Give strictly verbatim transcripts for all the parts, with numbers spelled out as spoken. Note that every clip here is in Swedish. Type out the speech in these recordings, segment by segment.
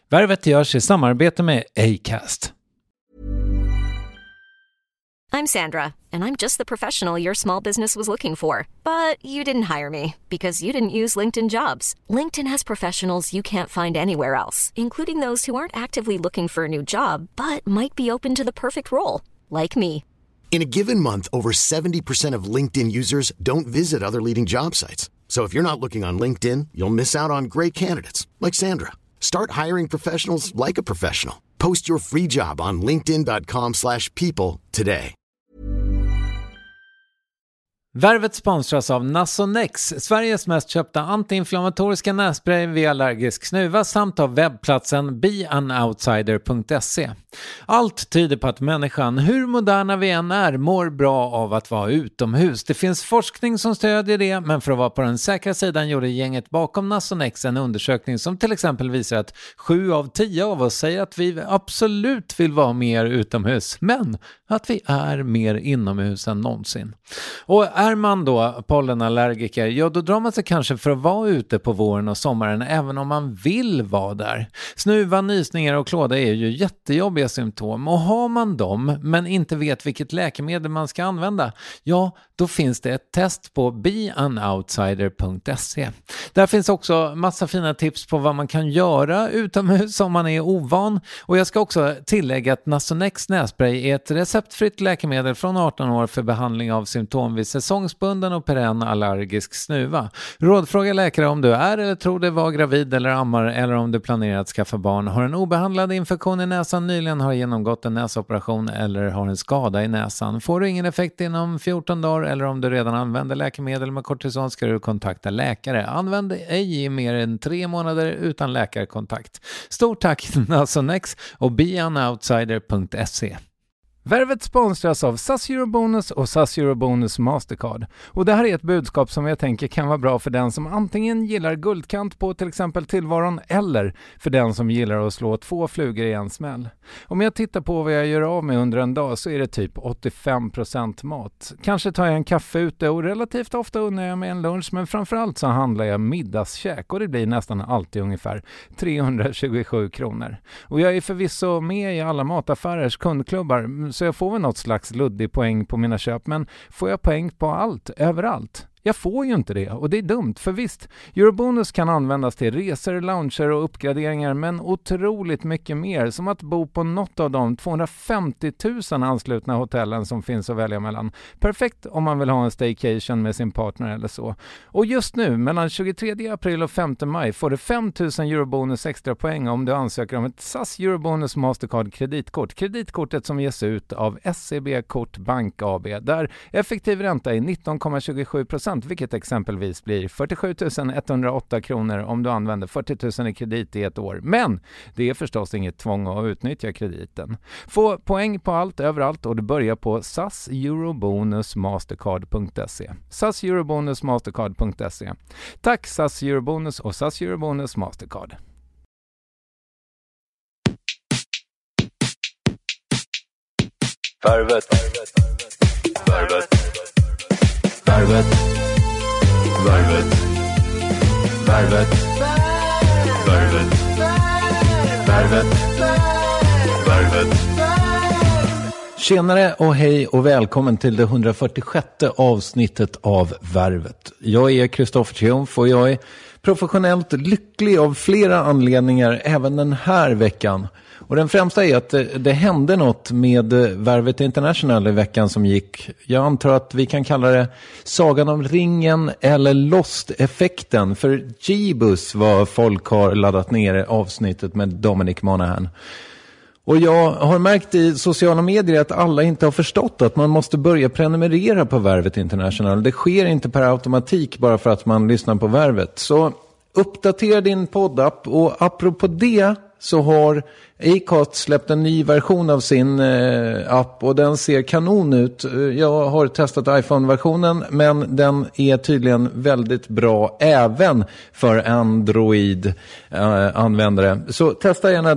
Värvet görs i samarbete med Acast. I'm Sandra, and I'm just the professional your small business was looking for. But you didn't hire me because you didn't use LinkedIn Jobs. LinkedIn has professionals you can't find anywhere else, including those who aren't actively looking for a new job, but might be open to the perfect role, like me. In a given month, over seventy percent of LinkedIn users don't visit other leading job sites. So if you're not looking on LinkedIn, you'll miss out on great candidates like Sandra. Start hiring professionals like a professional. Post your free job on linkedin dot com slash people today. Värvet sponsras av Nasonex, Sveriges mest köpta antiinflammatoriska nässpray vid allergisk snuva, samt av webbplatsen be an outsider punkt se. Allt tyder på att människan, hur moderna vi än är, mår bra av att vara utomhus. Det finns forskning som stödjer det, men för att vara på den säkra sidan gjorde gänget bakom Nasonex en undersökning som till exempel visar att sju av tio av oss säger att vi absolut vill vara mer utomhus, men att vi är mer inomhus än någonsin. Och är man då pollenallergiker, ja då drar man sig kanske för att vara ute på våren och sommaren även om man vill vara där. Snuva, nysningar och klåda är ju jättejobbiga symptom, och har man dem men inte vet vilket läkemedel man ska använda, ja då finns det ett test på be an outsider punkt se. Där finns också massa fina tips på vad man kan göra utomhus om man är ovan, och jag ska också tillägga att Nasonex nässpray är ett receptfritt läkemedel från arton år för behandling av symptom vid säsongsbunden och perenn allergisk snuva. Rådfråga läkare om du är eller tror dig vara gravid eller ammar, eller om du planerar att skaffa barn, har en obehandlad infektion i näsan, nyligen har genomgått en näsoperation eller har en skada i näsan. Får du ingen effekt inom fjorton dagar eller om du redan använder läkemedel med kortison ska du kontakta läkare. Använd ej i mer än tre månader utan läkarkontakt. Stort tack Nasonex och be an outsider punkt se. Värvet sponsras av S A S Eurobonus och S A S Eurobonus Mastercard. Och det här är ett budskap som jag tänker kan vara bra för den som antingen gillar guldkant på till exempel tillvaron, eller för den som gillar att slå två flugor i en smäll. Om jag tittar på vad jag gör av med under en dag så är det typ åttiofem procent mat. Kanske tar jag en kaffe ute och relativt ofta unnar jag med en lunch, men framförallt så handlar jag middagskäk och det blir nästan alltid ungefär trehundratjugosju kronor. Och jag är förvisso med i alla mataffärers kundklubbar, så jag får väl något slags luddig poäng på mina köp, men får jag poäng på allt, överallt? Jag får ju inte det, och det är dumt, för visst, Eurobonus kan användas till resor, lounger och uppgraderingar, men otroligt mycket mer, som att bo på något av de tvåhundrafemtio tusen anslutna hotellen som finns att välja mellan. Perfekt om man vill ha en staycation med sin partner eller så. Och just nu, mellan tjugotredje april och femte maj, får du fem tusen Eurobonus extra poäng om du ansöker om ett S A S Eurobonus Mastercard kreditkort. Kreditkortet som ges ut av S E B Kort Bank A B, där effektiv ränta är nitton komma tjugosju procent, vilket exempelvis blir fyrtiosju tusen etthundraåtta kronor om du använder fyrtio tusen i kredit i ett år. Men det är förstås inget tvång att utnyttja krediten. Få poäng på allt, överallt, och du börjar på S A S Eurobonus Mastercard punkt se. S A S Eurobonus Mastercard punkt se. Tack S A S Eurobonus och S A S Eurobonus Mastercard. Värvet. Värvet. Värvet. Värvet. Värvet. Värvet. Värvet. Värvet. Tjenare och hej och välkommen till det hundrafyrtiosjätte avsnittet av Värvet. Jag är Kristoffer Triumf och jag är professionellt lycklig av flera anledningar även den här veckan. Och den främsta är att det, det hände något med Värvet International i veckan som gick. Jag antar att vi kan kalla det Sagan om ringen eller Lost-effekten. För Jeebus vad folk har laddat ner avsnittet med Dominic Monaghan. Och jag har märkt i sociala medier att alla inte har förstått att man måste börja prenumerera på Värvet International. Det sker inte per automatik bara för att man lyssnar på Värvet. Så uppdatera din poddapp, och apropå det så har Acast släppt en ny version av sin eh, app och den ser kanon ut. Jag har testat iPhone-versionen, men den är tydligen väldigt bra även för Android-användare. Så testa gärna den.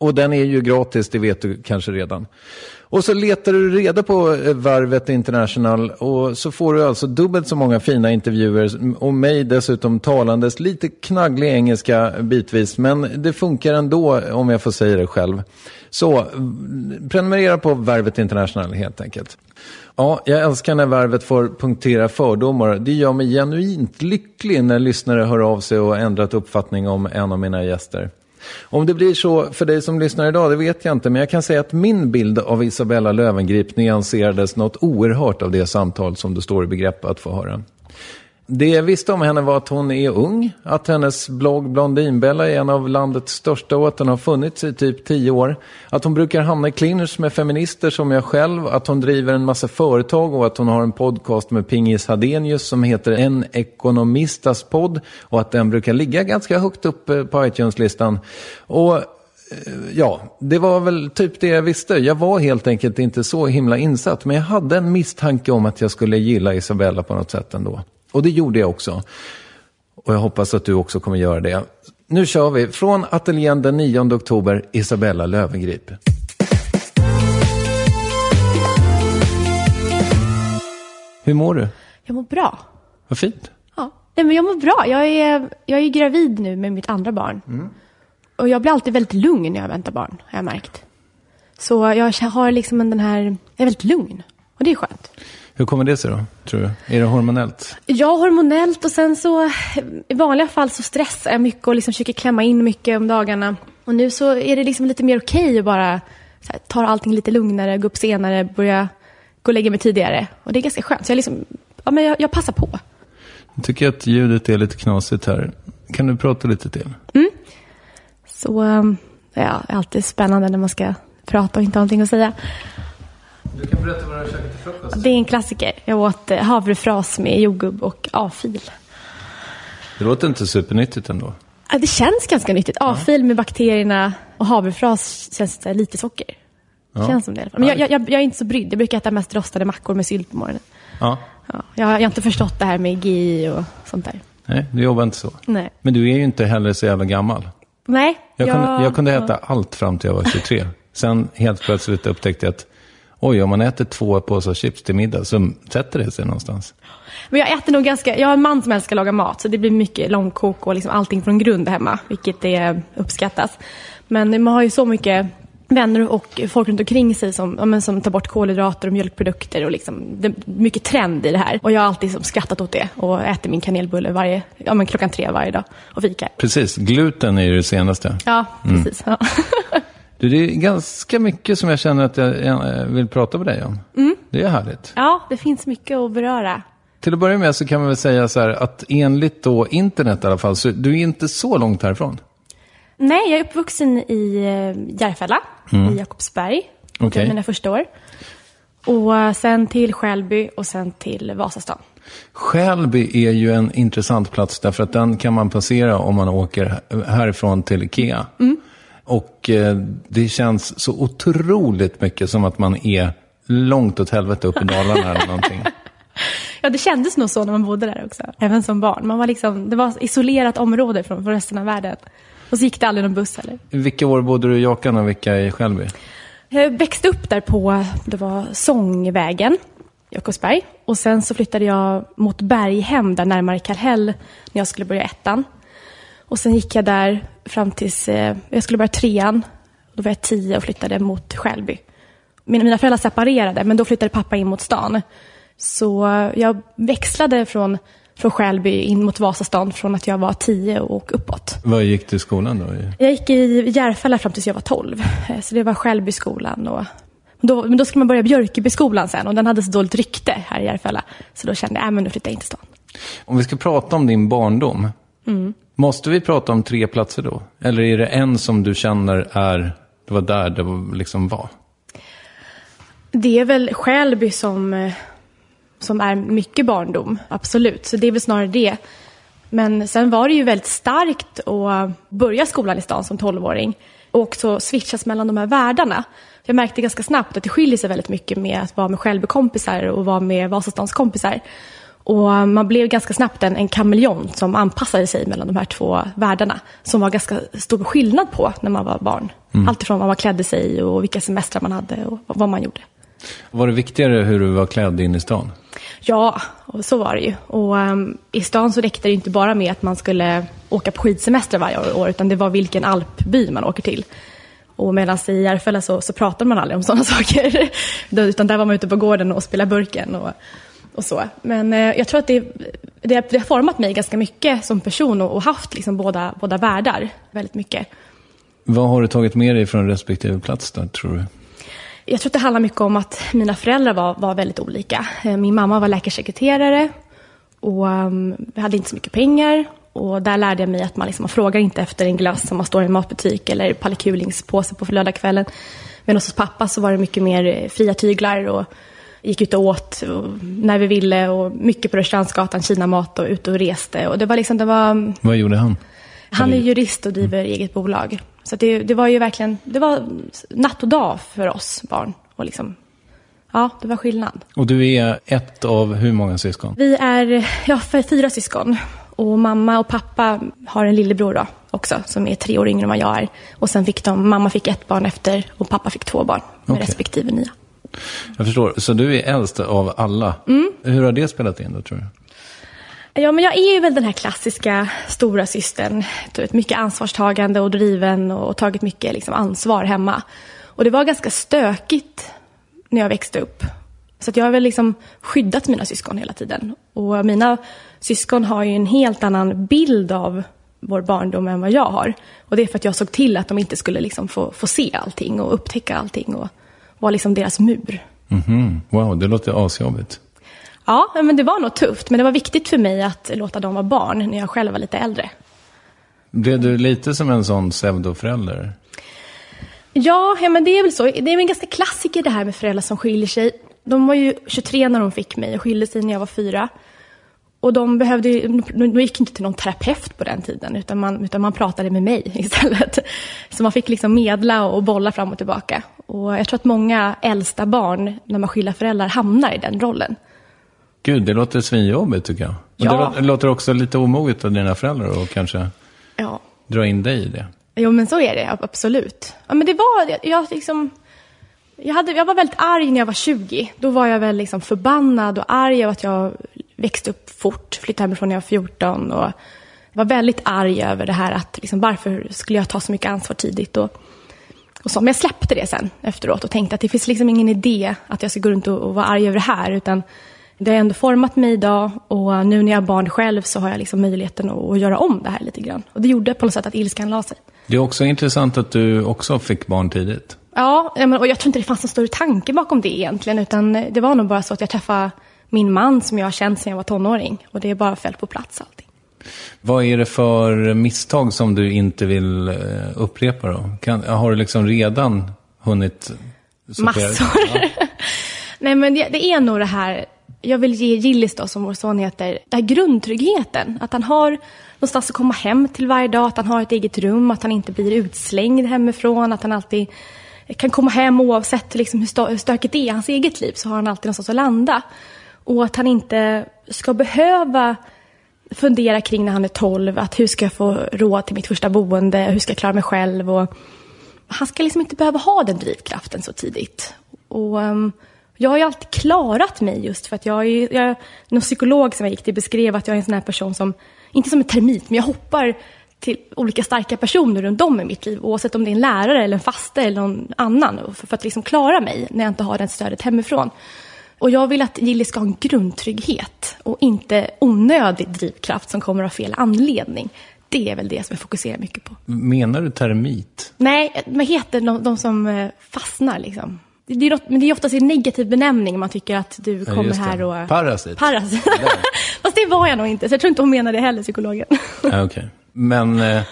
Och den är ju gratis, det vet du kanske redan. Och så letar du reda på Varvet International och så får du alltså dubbelt så många fina intervjuer och mig dessutom talandes lite knagglig engelska bitvis, men det funkar ändå om jag får säga det själv. Så prenumerera på Varvet International helt enkelt. Ja, jag älskar när Varvet får punktera fördomar. Det gör mig genuint lycklig när lyssnare hör av sig och ändrat uppfattning om en av mina gäster. Om det blir så för dig som lyssnar idag, det vet jag inte, men jag kan säga att min bild av Isabella Löwengrip nyanserades något oerhört av det samtal som du står i begrepp att få höra. Det jag visste om henne var att hon är ung, att hennes blogg Blondinbella är en av landets största och att den har funnits i typ tio år. Att hon brukar hamna i clinch med feminister som jag själv, att hon driver en massa företag och att hon har en podcast med Pingis Hadenius som heter En ekonomistas podd och att den brukar ligga ganska högt upp på iTunes-listan. Och ja, det var väl typ det jag visste. Jag var helt enkelt inte så himla insatt, men jag hade en misstanke om att jag skulle gilla Isabella på något sätt ändå. Och det gjorde jag också. Och jag hoppas att du också kommer göra det. Nu kör vi. Från ateljén den nionde oktober, Isabella Löwengrip. Hur mår du? Jag mår bra. Vad fint. Ja, nej, men jag mår bra. Jag är, jag är gravid nu med mitt andra barn. Mm. Och jag blir alltid väldigt lugn när jag väntar barn, har jag märkt. Så jag har liksom en den här... Jag är väldigt lugn. Och det är skönt. Hur kommer det sig då, tror du? Är det hormonellt? Ja, hormonellt och sen så i vanliga fall så stressar jag mycket och liksom försöker klämma in mycket om dagarna. Och nu så är det liksom lite mer okej att bara så här, ta allting lite lugnare, gå upp senare, börja gå och lägga mig tidigare. Och det är ganska skönt. Så jag liksom, ja men jag, jag passar på. Jag tycker att ljudet är lite knasigt här. Kan du prata lite till? Mm. Så ja, det är alltid spännande när man ska prata och inte ha någonting att säga. Du kan berätta vad du har käkat till frukost. Det är en klassiker. Jag åt havrefras med jordgubb och A-fil. Det låter inte supernyttigt ändå. Ja, det känns ganska nyttigt. A-fil med bakterierna och havrefras känns det lite socker. Ja. Känns som det. Men jag, jag, jag är inte så brydd. Jag brukar äta mest rostade mackor med sylt på morgonen. Ja. Ja, jag, jag har inte förstått det här med G I och sånt där. Nej, du jobbar inte så. Nej. Men du är ju inte heller så jävla gammal. Nej. Jag, jag, kunde, jag kunde äta ja. allt fram till jag var tjugotre. Sen helt plötsligt upptäckte jag att oj, om man äter två påsar chips till middag så sätter det sig någonstans. Men jag äter nog ganska... Jag har en man som älskar laga mat så det blir mycket långkok och liksom allting från grund hemma, vilket det uppskattas. Men man har ju så mycket vänner och folk runt omkring sig som, ja, men, som tar bort kolhydrater och mjölkprodukter och liksom, det är mycket trend i det här. Och jag har alltid som skrattat åt det och äter min kanelbulle varje, ja, men klockan tre varje dag och fikar. Precis, gluten är ju det senaste. Ja, precis. Mm. Ja. Du, det är ganska mycket som jag känner att jag vill prata med dig om. Mm. Det är härligt. Ja, det finns mycket att beröra. Till att börja med så kan man väl säga så här att enligt då internet i alla fall, så du är inte så långt härifrån. Nej, jag är uppvuxen i Järfälla, mm. i Jakobsberg. Okej. Okay. Mina första år. Och sen till Skälby och sen till Vasastan. Skälby är ju en intressant plats därför att den kan man passera om man åker härifrån till Ikea. Mm. Och eh, det känns så otroligt mycket som att man är långt åt helvete upp i Dalarna eller någonting. Ja, det kändes nog så när man bodde där också. Även som barn. Man var liksom, det var ett isolerat område från, från resten av världen. Och så gick det aldrig någon buss heller. Vilka år bodde du i Jakan och vilka i Skälby? Jag växte upp där på, det var Sångvägen, Jakobsberg. Och sen så flyttade jag mot Berghem där närmare Kallhäll när jag skulle börja ettan. Och sen gick jag där fram tills eh, jag skulle börja trean. Då var jag tio och flyttade mot Skälby. Mina, mina föräldrar separerade, men då flyttade pappa in mot stan. Så jag växlade från, från Skälby in mot Vasastan från att jag var tio och uppåt. Vad gick du i skolan då? Jag gick i Järfälla fram tills jag var tolv. Så det var Skälbyskolan. Och då, men då skulle man börja Björkebyskolan sen. Och den hade så dåligt rykte här i Järfälla. Så då kände jag, äh, men nu flyttar jag in till stan. Om vi ska prata om din barndom. Mm. Måste vi prata om tre platser då? Eller är det en som du känner är, det var där det liksom var? Det är väl Skälby som, som är mycket barndom, absolut. Så det är väl snarare det. Men sen var det ju väldigt starkt att börja skolan i stan som tolvåring. Och också switchas mellan de här världarna. Jag märkte ganska snabbt att det skiljer sig väldigt mycket med att vara med Skälbykompisar och vara med Vasastans kompisar. Och man blev ganska snabbt en, en kameleont som anpassade sig mellan de här två världarna. Som var ganska stor skillnad på när man var barn. Mm. Allt ifrån vad man klädde sig och vilka semestrar man hade och vad man gjorde. Var det viktigare hur du var klädd in i stan? Ja, och så var det ju. Och um, i stan så räckte det inte bara med att man skulle åka på skidsemester varje år, utan det var vilken alpby man åker till. Och medan i Järfälla så, så pratade man aldrig om sådana saker. Utan där var man ute på gården och spelade burken och, och så. Men eh, jag tror att det, det, det har format mig ganska mycket som person och, och haft liksom båda, båda världar väldigt mycket. Vad har du tagit med dig från respektive plats där, tror du? Jag tror att det handlar mycket om att mina föräldrar var, var väldigt olika. Min mamma var läkarsekreterare och um, vi hade inte så mycket pengar. Och där lärde jag mig att man, liksom, man frågar inte efter en glass som man står i en matbutik eller palle-kulingspåse på lördagskvällen. Men hos pappa så var det mycket mer fria tyglar och gick ut och åt och när vi ville och mycket på Rörstrandsgatan, Kina-mat och ut och reste. Och det var liksom, det var... Vad gjorde han? Han är jurist och driver mm. eget bolag. Så det, det var ju verkligen, det var natt och dag för oss barn. Och liksom, ja, det var skillnad. Och du är ett av hur många syskon? Vi är ja, för fyra syskon. Och mamma och pappa har en lillebror då också, som är tre år yngre än vad jag är. Och sen fick de, mamma fick ett barn efter och pappa fick två barn med okay. respektive nya. Jag förstår, så du är äldst av alla. Mm. Hur har det spelat in då, tror du? Ja, men jag är ju väl den här klassiska stora systern. Mycket ansvarstagande och driven och tagit mycket liksom, ansvar hemma. Och det var ganska stökigt när jag växte upp. Så att jag har väl liksom skyddat mina syskon hela tiden. Och mina syskon har ju en helt annan bild av vår barndom än vad jag har. Och det är för att jag såg till att de inte skulle liksom få, få se allting och upptäcka allting och vara liksom deras mur. Mm-hmm. Wow, det låter asjobbigt. Ja, men det var nog tufft. Men det var viktigt för mig att låta dem vara barn när jag själv var lite äldre. Blev du lite som en sån pseudoförälder? Ja, ja, men det är väl så. Det är väl en ganska klassiker det här med föräldrar som skiljer sig. De var ju tjugotre när de fick mig och skilde sig när jag var fyra. Och de behövde ju, de gick inte till någon terapeut på den tiden utan man, utan man pratade med mig istället. Så man fick liksom medla och bolla fram och tillbaka. Och jag tror att många äldsta barn när man skiljer föräldrar hamnar i den rollen. Gud, det låter svinjobbigt tycker jag. Ja. Det låter också lite omoget av dina föräldrar och kanske ja. dra in dig i det. Jo, men så är det, absolut. Ja, men det var, jag liksom... Jag, hade, jag var väldigt arg när jag var tjugo. Då var jag väl liksom förbannad och arg över att jag växte upp fort. Flyttade hemifrån när jag var fjorton. Och var väldigt arg över det här att liksom, varför skulle jag ta så mycket ansvar tidigt. Och, och så. Men jag släppte det sen efteråt och tänkte att det finns liksom ingen idé att jag ska gå runt och, och vara arg över det här. Utan det har ändå format mig idag. Och nu när jag är barn själv så har jag liksom möjligheten att, att göra om det här lite grann. Och det gjorde på något sätt att ilskan la sig. Det är också intressant att du också fick barn tidigt. Ja, och jag tror inte det fanns någon större tanke bakom det egentligen. Utan det var nog bara så att jag träffade min man som jag har känt sedan jag var tonåring. Och det är bara föll på plats allting. Vad är det för misstag som du inte vill upprepa då? Kan, har du liksom redan hunnit... Massor. Ja. Nej, men det, det är nog det här... Jag vill ge Gillis då, som vår son heter, den här grundtryggheten. Att han har någonstans att komma hem till varje dag. Att han har ett eget rum. Att han inte blir utslängd hemifrån. Att han alltid kan komma hem oavsett liksom hur stökigt det är i hans eget liv. Så har han alltid någonstans att landa. Och att han inte ska behöva fundera kring när han är tolv. Att hur ska jag få råd till mitt första boende? Hur ska jag klara mig själv? Och han ska liksom inte behöva ha den drivkraften så tidigt. Och... Um, Jag har ju alltid klarat mig just för att jag är, jag, någon psykolog som jag gick till beskrev att jag är en sån här person som, inte som en termit, men jag hoppar till olika starka personer runt om i mitt liv, oavsett om det är en lärare eller en faste eller någon annan, för, för att liksom klara mig när jag inte har det stödet hemifrån. Och jag vill att Gilly ska ha en grundtrygghet och inte onödig drivkraft som kommer av fel anledning. Det är väl det som jag fokuserar mycket på. Menar du termit? Nej, vad heter de, de som fastnar liksom? Det är, något, men det är oftast en negativ benämning. Man tycker att du kommer ja, här och... Parasit. Parasit. Fast det var jag nog inte. Så jag tror inte hon menar det heller, psykologen. Ja, okej. Okay. Men eh,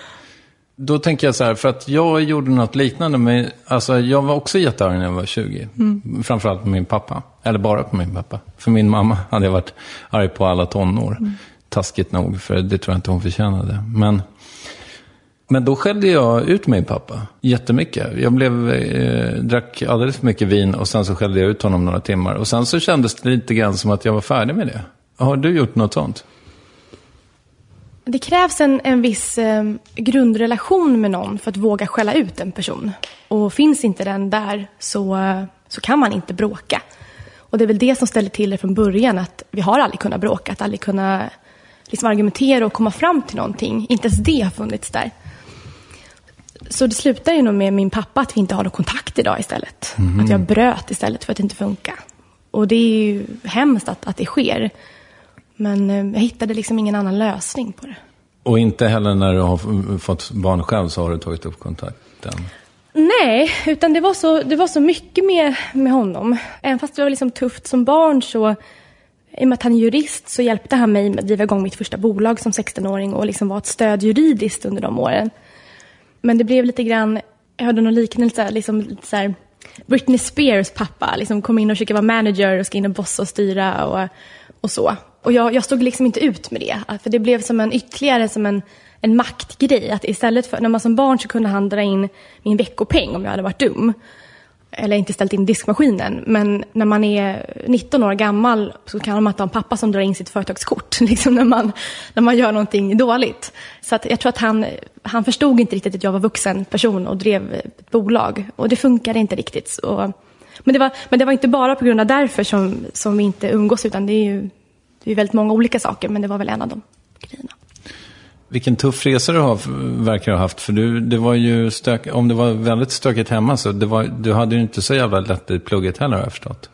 då tänker jag så här. För att jag gjorde något liknande. Med, alltså, jag var också jättearg när jag var tjugo. Mm. Framförallt på min pappa. Eller bara på min pappa. För min mamma hade jag varit arg på alla tonår. Mm. Taskigt nog. För det tror jag inte hon förtjänade. Men... Men då skällde jag ut min pappa jättemycket. Jag blev, eh, drack alldeles för mycket vin och sen så skällde jag ut honom några timmar. Och sen så kändes det lite grann som att jag var färdig med det. Har du gjort något sånt? Det krävs en, en viss eh, grundrelation med någon för att våga skälla ut en person. Och finns inte den där så, så kan man inte bråka. Och det är väl det som ställer till det från början, att vi har aldrig kunnat bråka, att aldrig kunna liksom argumentera och komma fram till någonting. Inte ens det har funnits där. Så det slutar ju nog med min pappa att vi inte har någon kontakt idag istället. Mm. Att jag bröt istället för att det inte funkar. Och det är ju hemskt att, att det sker. Men jag hittade liksom ingen annan lösning på det. Och inte heller när du har fått barn själv så har du tagit upp kontakten? Nej, utan det var så, det var så mycket med, med honom. Även fast det var liksom tufft som barn så, i och med att han är jurist, så hjälpte han mig med att driva igång mitt första bolag som sexton-åring och liksom var ett stöd juridiskt under de åren. Men det blev lite grann, jag hörde någon liknelse, liksom lite så här, Britney Spears pappa liksom kom in och försökte vara manager och ska in och bossa och styra och, och så. Och jag, jag stod liksom inte ut med det. För det blev som en ytterligare som en, en maktgrej. Att istället för, när man som barn så kunde han dra in min veckopeng om jag hade varit dum. Eller inte ställt in diskmaskinen. Men när man är nitton år gammal så kan man inte ha en pappa som drar in sitt företagskort. Liksom när man, när man gör någonting dåligt. Så att jag tror att han, han förstod inte riktigt att jag var vuxen person och drev ett bolag. Och det funkade inte riktigt. Så, men, det var, men det var inte bara på grund av därför som, som vi inte umgås. Utan det är ju det är väldigt många olika saker. Men det var väl en av de grejerna. Vilken tuff resa du har, verkar ha haft. För du, det var ju stök, om det var väldigt stökigt hemma så det var, du hade ju inte så jävla lätt i plugget heller, har jag förstått.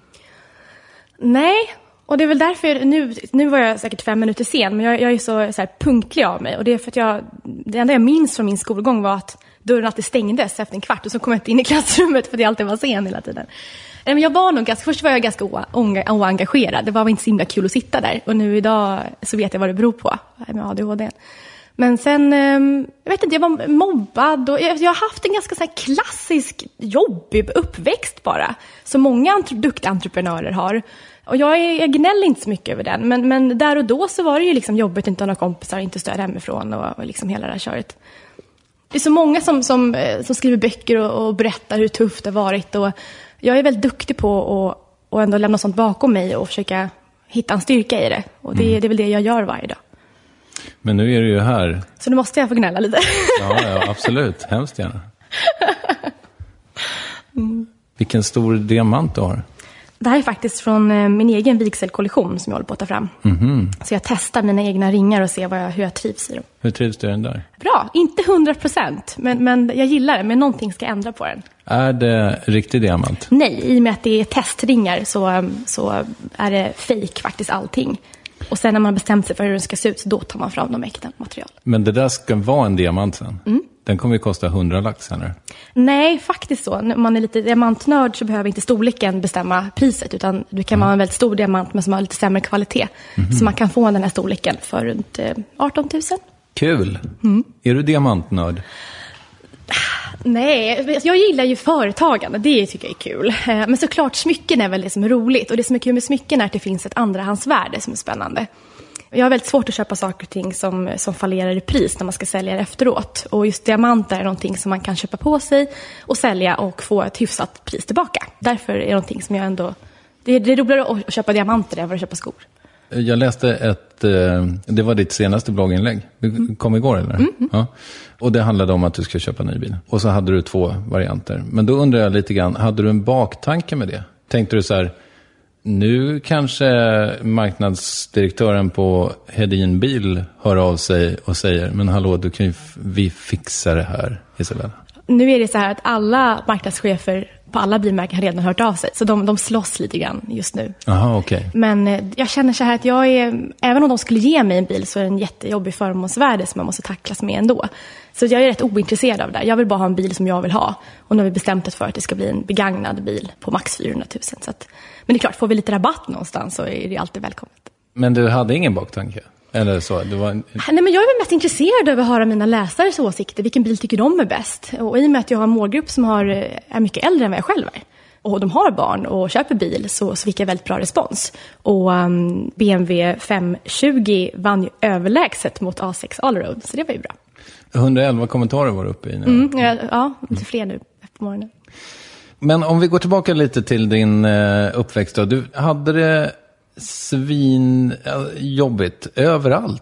Nej, och det är väl därför, nu, nu var jag säkert fem minuter sen, men jag, jag är så, så här punktlig av mig. Och det är för att jag, det enda jag minns från min skolgång var att dörren alltid stängdes efter en kvart och så kom jag inte in i klassrummet för att jag alltid var sen hela tiden. Men jag var nog ganska, först var jag ganska oengagerad. Det var inte så himla kul att sitta där. Och nu idag så vet jag vad det beror på med A D H D. Men sen, jag vet inte, jag var mobbad och jag, jag har haft en ganska så här klassisk jobbig uppväxt bara. Som många entre- duktiga entreprenörer har. Och jag, är, jag gnäller inte så mycket över den. Men, men där och då så var det ju liksom jobbigt att inte ha några kompisar, inte stöd hemifrån och, och liksom hela det här köret. Det är så många som, som, som skriver böcker och, och berättar hur tufft det har varit. Och jag är väldigt duktig på att och ändå lämna sånt bakom mig och försöka hitta en styrka i det. Och det, mm. det är väl det jag gör varje dag. Men nu är du ju här. Så nu måste jag få gnälla lite. Ja, ja absolut. Hemskt gärna. Mm. Vilken stor diamant du har. Det här är faktiskt från eh, min egen vigselkollektion som jag håller på att ta fram. Mm-hmm. Så jag testar mina egna ringar och ser vad jag, hur jag trivs i dem. Hur trivs du i den där? Bra, inte hundra procent. Men, men jag gillar det, men någonting ska ändra på den. Är det riktig diamant? Nej, i och med att det är testringar så, så är det fake faktiskt allting. Och sen när man har bestämt sig för hur den ska se ut så då tar man fram de äkta material. Men det där ska vara en diamant sen? Mm. Den kommer ju kosta hundra lax, eller? Nej, faktiskt så. När man är lite diamantnörd så behöver inte storleken bestämma priset. Utan du kan mm. vara en väldigt stor diamant men som har lite sämre kvalitet. Mm. Så man kan få den här storleken för runt arton tusen. Kul! Mm. Är du diamantnörd? Nej, jag gillar ju företagande. Det tycker jag är kul. Men såklart, smycken är väl det som är roligt. Och det som är kul med smycken är att det finns ett andrahandsvärde som är spännande. Jag har väldigt svårt att köpa saker och ting som, som fallerar i pris när man ska sälja det efteråt. Och just diamanter är någonting som man kan köpa på sig och sälja och få ett hyfsat pris tillbaka. Därför är det någonting som jag ändå... Det är, det är roligare att köpa diamanter än att köpa skor. Jag läste ett... Det var ditt senaste blogginlägg. Det kom igår, eller? Mm. Ja. Och det handlade om att du ska köpa en ny bil. Och så hade du två varianter. Men då undrar jag lite grann, hade du en baktanke med det? Tänkte du så här... Nu kanske marknadsdirektören på Hedin Bil hör av sig och säger, men hallå, du kan ju f- vi fixa det här, Isabella. Nu är det så här att alla marknadschefer på alla bilmärken har redan hört av sig. Så de, de slåss lite grann just nu. Aha, okej. Okay. Men eh, jag känner så här att jag är, även om de skulle ge mig en bil så är det en jättejobbig förmånsvärde som man måste tacklas med ändå. Så jag är rätt ointresserad av det där. Jag vill bara ha en bil som jag vill ha. Och nu har vi bestämt oss för att det ska bli en begagnad bil på max fyrahundratusen. Så att, men det är klart, får vi lite rabatt någonstans så är det alltid välkommet. Men du hade ingen baktanke? Eller så? Du var... Nej, men jag är mest intresserad av att höra mina läsares åsikter. Vilken bil tycker de är bäst? Och i och med att jag har en målgrupp som har, är mycket äldre än vad jag själv är. Och de har barn och köper bil så, så fick jag väldigt bra respons. Och um, B M W femhundratjugo vann ju överlägset mot A sex Allroad. Så det var ju bra. hundraelva kommentarer var uppe i nu. Mm, ja, ja, lite fler nu på morgonen. Men om vi går tillbaka lite till din uh, uppväxt då. Du hade det svin uh, jobbigt överallt.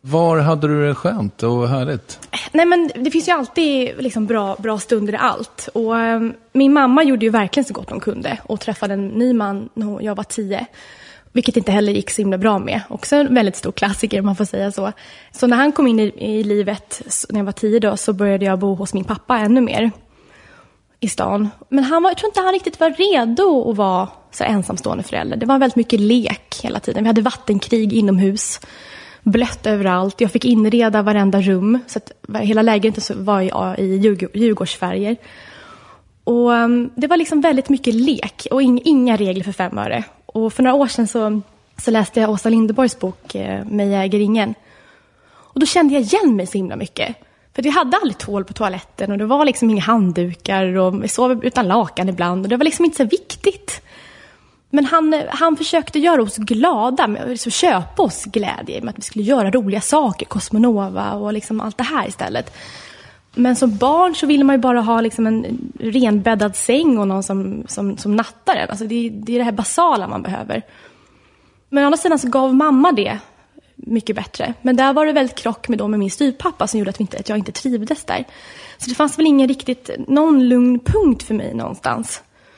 Var hade du det skönt och härligt? Nej, men det finns ju alltid liksom bra, bra stunder i allt. Och um, min mamma gjorde ju verkligen så gott hon kunde. Och träffade en ny man när jag var tio. Vilket inte heller gick så himla bra med. Också en väldigt stor klassiker, om man får säga så. Så när han kom in i, i livet, när jag var tio då, så började jag bo hos min pappa ännu mer. I stan. Men han var, jag tror inte han riktigt var redo att vara så ensamstående förälder. Det var väldigt mycket lek hela tiden. Vi hade vattenkrig inomhus. Blött överallt. Jag fick inreda varenda rum. Så att hela lägenheten var i Djurgårdsfärger. Och um, det var liksom väldigt mycket lek. Och in, inga regler för fem öre. Och för några år sedan så, så läste jag Åsa Linderborgs bok eh, Mig äger ingen. Och då kände jag igen mig så himla mycket. För vi hade aldrig tvål på toaletten. Och det var liksom inga handdukar. Och vi sov utan lakan ibland. Och det var liksom inte så viktigt. Men han, han försökte göra oss glada, med, så köpa oss glädje med att vi skulle göra roliga saker, Cosmonova och liksom allt det här istället. Men som barn så ville man ju bara ha liksom en renbäddad säng och någon som, som, som nattar en. Alltså det, det är det här basala man behöver. Men å andra sidan så gav mamma det mycket bättre. Men där var det väldigt krock med, då, med min styvpappa som gjorde att, vi inte, att jag inte trivdes där. Så det fanns väl ingen riktigt, någon lugn punkt för mig någonstans.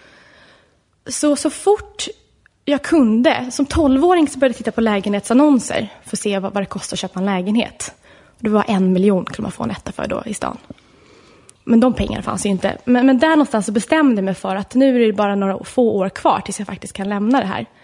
Så, så fort jag kunde, som tolvåring så började jag titta på lägenhetsannonser för att se vad, vad det kostar att köpa en lägenhet. Det var en miljon kunde man få en etta för då i stan. Men de pengarna fanns ju inte. Men, men där någonstans så bestämde jag mig för att nu är det bara några få år kvar tills jag faktiskt kan lämna det här.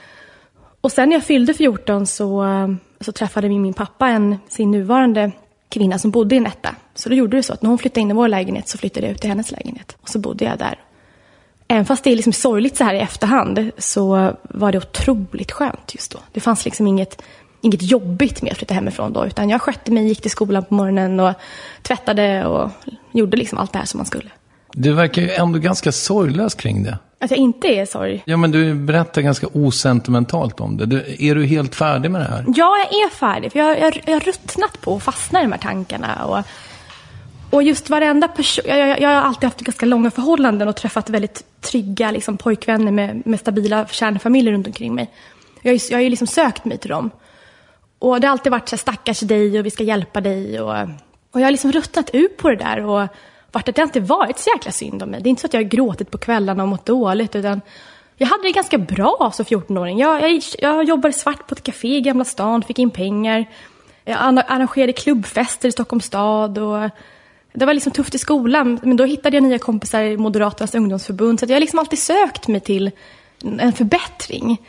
Och sen när jag fyllde fjorton så, så träffade min, min pappa en, sin nuvarande kvinna som bodde i en etta. Så då gjorde det så att när hon flyttade in i vår lägenhet så flyttade jag ut till hennes lägenhet. Och så bodde jag där. Även fast det är liksom sorgligt så här i efterhand så var det otroligt skönt just då. Det fanns liksom inget, inget jobbigt med att flytta hemifrån då. Utan jag skötte mig, gick till skolan på morgonen och tvättade och gjorde liksom allt det här som man skulle. Du verkar ju ändå ganska sorglös kring det. Att jag inte är sorg. Ja, men du berättar ganska osentimentalt om det. Du, är du helt färdig med det här? Ja, jag är färdig. För jag, jag, jag har ruttnat på och fastnat i de här tankarna. Och, och just varenda person... Jag, jag, jag har alltid haft ganska långa förhållanden och träffat väldigt trygga liksom, pojkvänner med, med stabila kärnfamiljer runt omkring mig. Jag, jag har ju liksom sökt mig till dem. Och det har alltid varit så här, stackars dig och vi ska hjälpa dig. Och, och jag har liksom ruttnat ut på det där och... vart att det inte varit så jäkla synd om mig. Det är inte så att jag har gråtit på kvällarna och mått dåligt, utan jag hade det ganska bra som fjortonåring. Jag, jag, jag jobbade svart på ett café i Gamla stan, fick in pengar. Jag arrangerade klubbfester i Stockholms stad och det var liksom tufft i skolan. Men då hittade jag nya kompisar i Moderaternas ungdomsförbund, så att jag har liksom alltid sökt mig till en förbättring.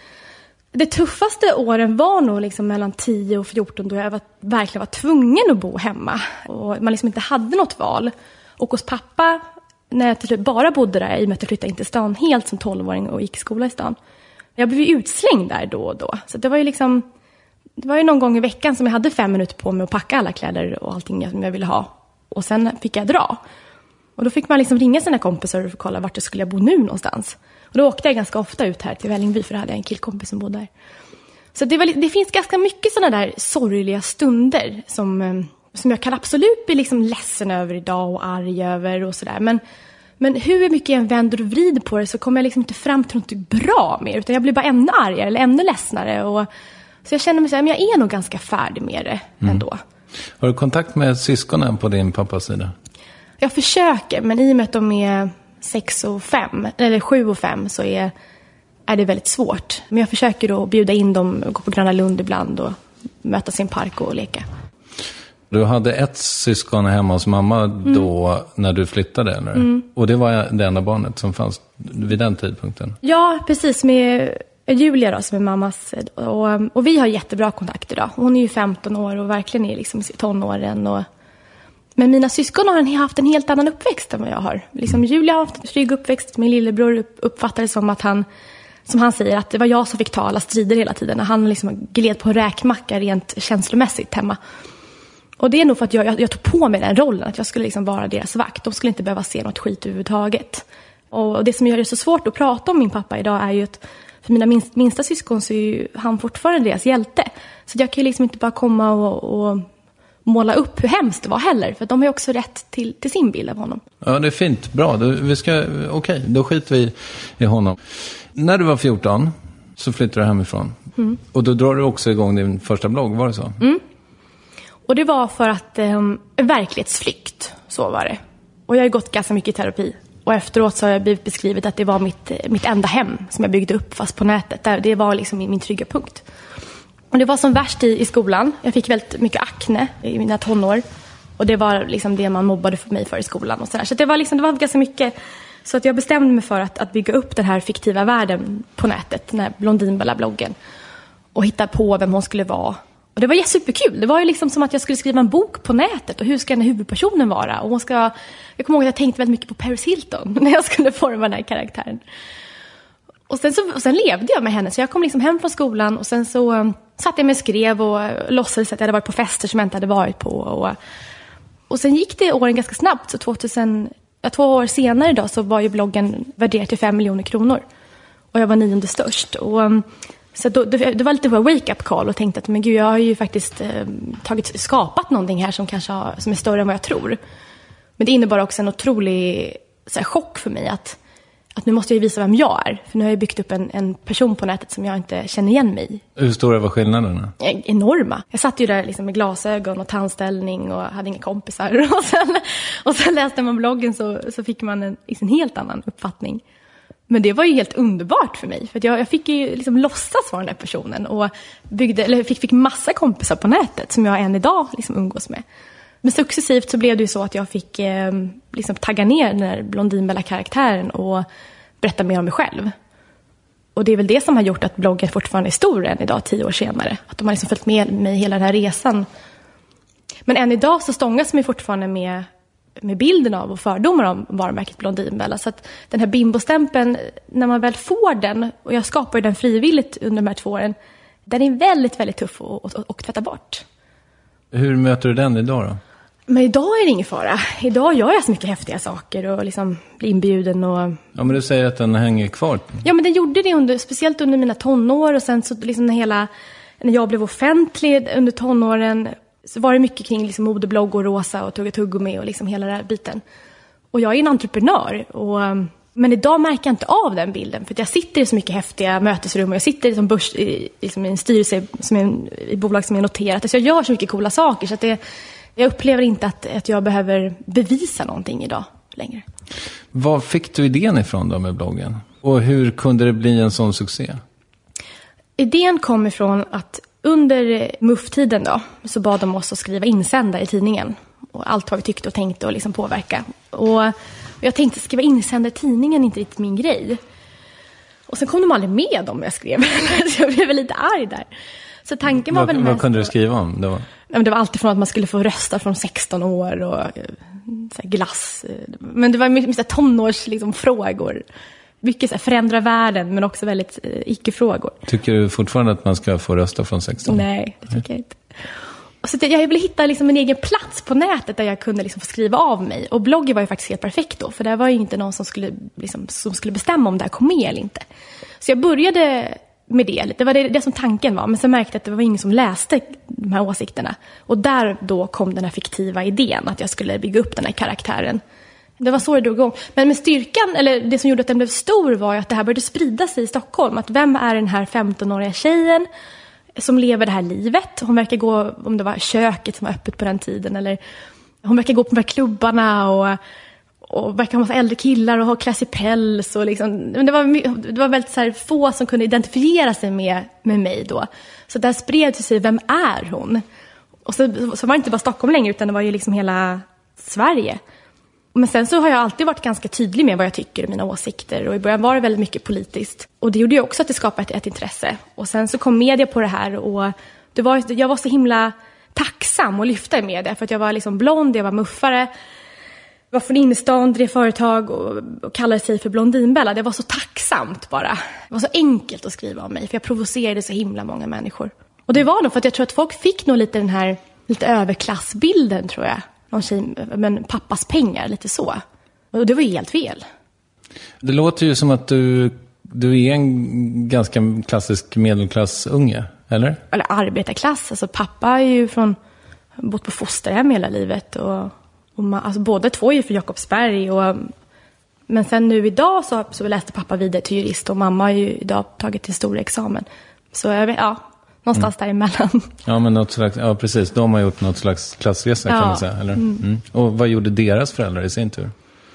Det tuffaste åren var nog liksom mellan tio och fjorton då jag var, verkligen var tvungen att bo hemma. Och man liksom inte hade något val. Och hos pappa, när jag till slut bara bodde där, i och med att jag flyttade in till stan helt som tolvåring och gick i skola i stan. Jag blev ju utslängd där då och då. Så det var ju liksom, det var ju någon gång i veckan som jag hade fem minuter på mig att packa alla kläder och allting som jag ville ha. Och sen fick jag dra. Och då fick man liksom ringa sina kompisar och kolla vart jag skulle bo nu någonstans. Och då åkte jag ganska ofta ut här till Vällingby, för då hade jag en killkompis som bodde där. Så det, var, det finns ganska mycket sådana där sorgliga stunder som, som jag kan absolut bli liksom ledsen över idag och arg över och sådär. Men, men hur mycket jag vänder och vrider på det så kommer jag liksom inte fram till något bra mer. Utan jag blir bara ännu argare eller ännu ledsnare. Och, så jag känner mig så här, men jag är nog ganska färdig med det mm. ändå. Har du kontakt med syskonen på din pappas sida? Jag försöker, men i och med att de är sex och fem, eller sju och fem, så är, är det väldigt svårt. Men jag försöker då bjuda in dem och gå på Gröna Lund ibland och mötas i en park och leka. Du hade ett syskon hemma hos mamma mm. då när du flyttade, eller? Mm. Och det var det enda barnet som fanns vid den tidpunkten? Ja, precis. Med Julia då, som är mammas. Och, och vi har jättebra kontakt idag. Hon är ju femton år och verkligen är liksom i tonåren och... Men mina syskon har haft en helt annan uppväxt än vad jag har. Liksom Julia har haft en trygg uppväxt. Min lillebror uppfattade som att han, som han säger, att det var jag som fick ta alla strider hela tiden. Han liksom gled på räkmacka rent känslomässigt hemma. Och det är nog för att jag, jag, jag tog på mig den rollen. Att jag skulle liksom vara deras vakt. De skulle inte behöva se något skit överhuvudtaget. Och det som gör det så svårt att prata om min pappa idag är ju att för mina minsta, minsta syskon så är ju han fortfarande deras hjälte. Så jag kan ju liksom inte bara komma och... och måla upp hur hemskt det var heller. För de har ju också rätt till, till sin bild av honom. Ja, det är fint. Bra. Då, vi ska, okej, okay, då skiter vi i honom. När du var fjorton så flyttade du hemifrån. Mm. Och då drar du också igång din första blogg, var det så? Mm. Och det var för att eh, verklighetsflykt, så var det. Och jag har gått ganska mycket i terapi. Och efteråt så har jag blivit beskrivet att det var mitt, mitt enda hem som jag byggde upp fast på nätet. Där det var liksom min, min trygga punkt. Och det var som värst i, i skolan. Jag fick väldigt mycket akne i mina tonår. Och det var liksom det man mobbade för mig för i skolan. Och så där. Så det var, liksom, det var ganska mycket. Så att jag bestämde mig för att, att bygga upp den här fiktiva världen på nätet. Den här Blondinbella-bloggen. Och hitta på vem hon skulle vara. Och det var superkul. Det var ju liksom som att jag skulle skriva en bok på nätet. Och hur ska den här huvudpersonen vara? Och hon ska... Jag kommer ihåg att jag tänkte väldigt mycket på Paris Hilton när jag skulle forma den här karaktären. Och sen, så, och sen levde jag med henne. Så jag kom liksom hem från skolan. Och sen så um, satt jag mig och skrev och låtsades att jag hade varit på fester som jag inte hade varit på. Och, och sen gick det åren ganska snabbt. Så tvåtusen, ja, två år senare då, så var ju bloggen värderad till fem miljoner kronor. Och jag var nionde störst. Och... Um, Så då, det var lite av en wake-up call och tänkte att men gud, jag har ju faktiskt eh, tagit, skapat någonting här som kanske har, som är större än vad jag tror. Men det innebar också en otrolig så här, chock för mig att, att nu måste jag visa vem jag är. För nu har jag byggt upp en, en person på nätet som jag inte känner igen mig i. Hur stora var skillnaderna? Enorma. Jag satt ju där liksom med glasögon och tandställning och hade inga kompisar. Och sen, och sen läste man bloggen så, så fick man en, en helt annan uppfattning. Men det var ju helt underbart för mig. För att jag, jag fick ju liksom låtsas vara den där personen. Och byggde, eller fick, fick massa kompisar på nätet som jag än idag liksom umgås med. Men successivt så blev det ju så att jag fick eh, liksom tagga ner den här Blondinbella-karaktären och berätta mer om mig själv. Och det är väl det som har gjort att bloggen fortfarande är stor än idag, tio år senare. Att de har liksom följt med mig hela den här resan. Men än idag så stångas mig fortfarande med... med bilden av och fördomar om varumärket Blondinbella. Så att den här bimbostämpeln, när man väl får den, och jag skapar den frivilligt under de här två åren, den är väldigt, väldigt tuff att, att, att tvätta bort. Hur möter du den idag då? Men idag är det ingen fara. Idag gör jag så mycket häftiga saker och liksom blir inbjuden och... Ja, men du säger att den hänger kvar. Ja, men den gjorde det under, speciellt under mina tonår, och sen så liksom när hela, när jag blev offentlig under tonåren, så var det mycket kring liksom modeblogg och rosa och tugga tuggummi och liksom hela den här biten. Och jag är en entreprenör. Och, men idag märker jag inte av den bilden. För att jag sitter i så mycket häftiga mötesrum. Och jag sitter i, som börs, i, liksom i en styrelse som är en, i bolag som är noterat. Så jag gör så mycket coola saker. Så att det, jag upplever inte att, att jag behöver bevisa någonting idag längre. Var fick du idén ifrån då med bloggen? Och hur kunde det bli en sån succé? Idén kom ifrån att... Under M U F-tiden då, så bad de oss att skriva insändare i tidningen. Och allt vad vi tyckte och tänkte och liksom påverka. Och jag tänkte skriva insändare i tidningen, inte riktigt min grej. Och sen kom de aldrig med om jag skrev. Så jag blev väl lite arg där. Så tanken var vad, väl vad kunde du skriva om? Det var... Det var alltid från att man skulle få rösta från sexton år och så här, glass. Men det var mycket tonårs liksom, frågor. Mycket så här, förändra världen, men också väldigt eh, icke-frågor. Tycker du fortfarande att man ska få rösta från sexton? Nej, det tycker Nej. jag inte. Och så jag ville hitta liksom en egen plats på nätet där jag kunde liksom få skriva av mig. Och bloggen var ju faktiskt helt perfekt då. För det var ju inte någon som skulle, liksom, som skulle bestämma om det här kom med eller inte. Så jag började med det. Det var det, det som tanken var. Men så märkte jag att det var ingen som läste de här åsikterna. Och där då kom den här fiktiva idén att jag skulle bygga upp den här karaktären. Det var så det drog igång. Men med styrkan, eller det som gjorde att den blev stor, var ju att det här började sprida sig i Stockholm. Att vem är den här femtonåriga tjejen som lever det här livet? Hon verkar gå, om det var köket som var öppet på den tiden, eller hon verkar gå på de här klubbarna och, och verkar ha massa äldre killar och ha classy päls. Och liksom, det, var, det var väldigt så här få som kunde identifiera sig med, med mig då. Så där spred sig, vem är hon? Och så, så var det inte bara Stockholm längre, utan det var ju liksom hela Sverige. Men sen så har jag alltid varit ganska tydlig med vad jag tycker och mina åsikter. Och i början var det väldigt mycket politiskt. Och det gjorde ju också att det skapade ett, ett intresse. Och sen så kom media på det här. Och det var, jag var så himla tacksam att lyfta i media. För att jag var liksom blond, jag var muffare. Jag var från innerstan, drev företag och, och kallade sig för Blondinbella. Det var så tacksamt bara. Det var så enkelt att skriva om mig. För jag provocerade så himla många människor. Och det var nog för att jag tror att folk fick nog lite den här lite överklassbilden, tror jag. Någon tjej, men pappas pengar, lite så. Och det var ju helt fel. Det låter ju som att du, du är en ganska klassisk medelklassunge, eller? Eller arbetarklass. Alltså pappa är ju från, bott på fosterhem hela livet. Och, och man, alltså båda två är ju från Jakobsberg. Och, men sen nu idag så, så läste pappa vidare till jurist. Och mamma har ju idag tagit en stor examen. Så jag vet, ja, Någonstans mm. däremellan. Ja, men något slags, ja, precis. De har gjort något slags klassresa ja. kan man säga. Eller? Mm. Mm. Och vad gjorde deras föräldrar i sin tur?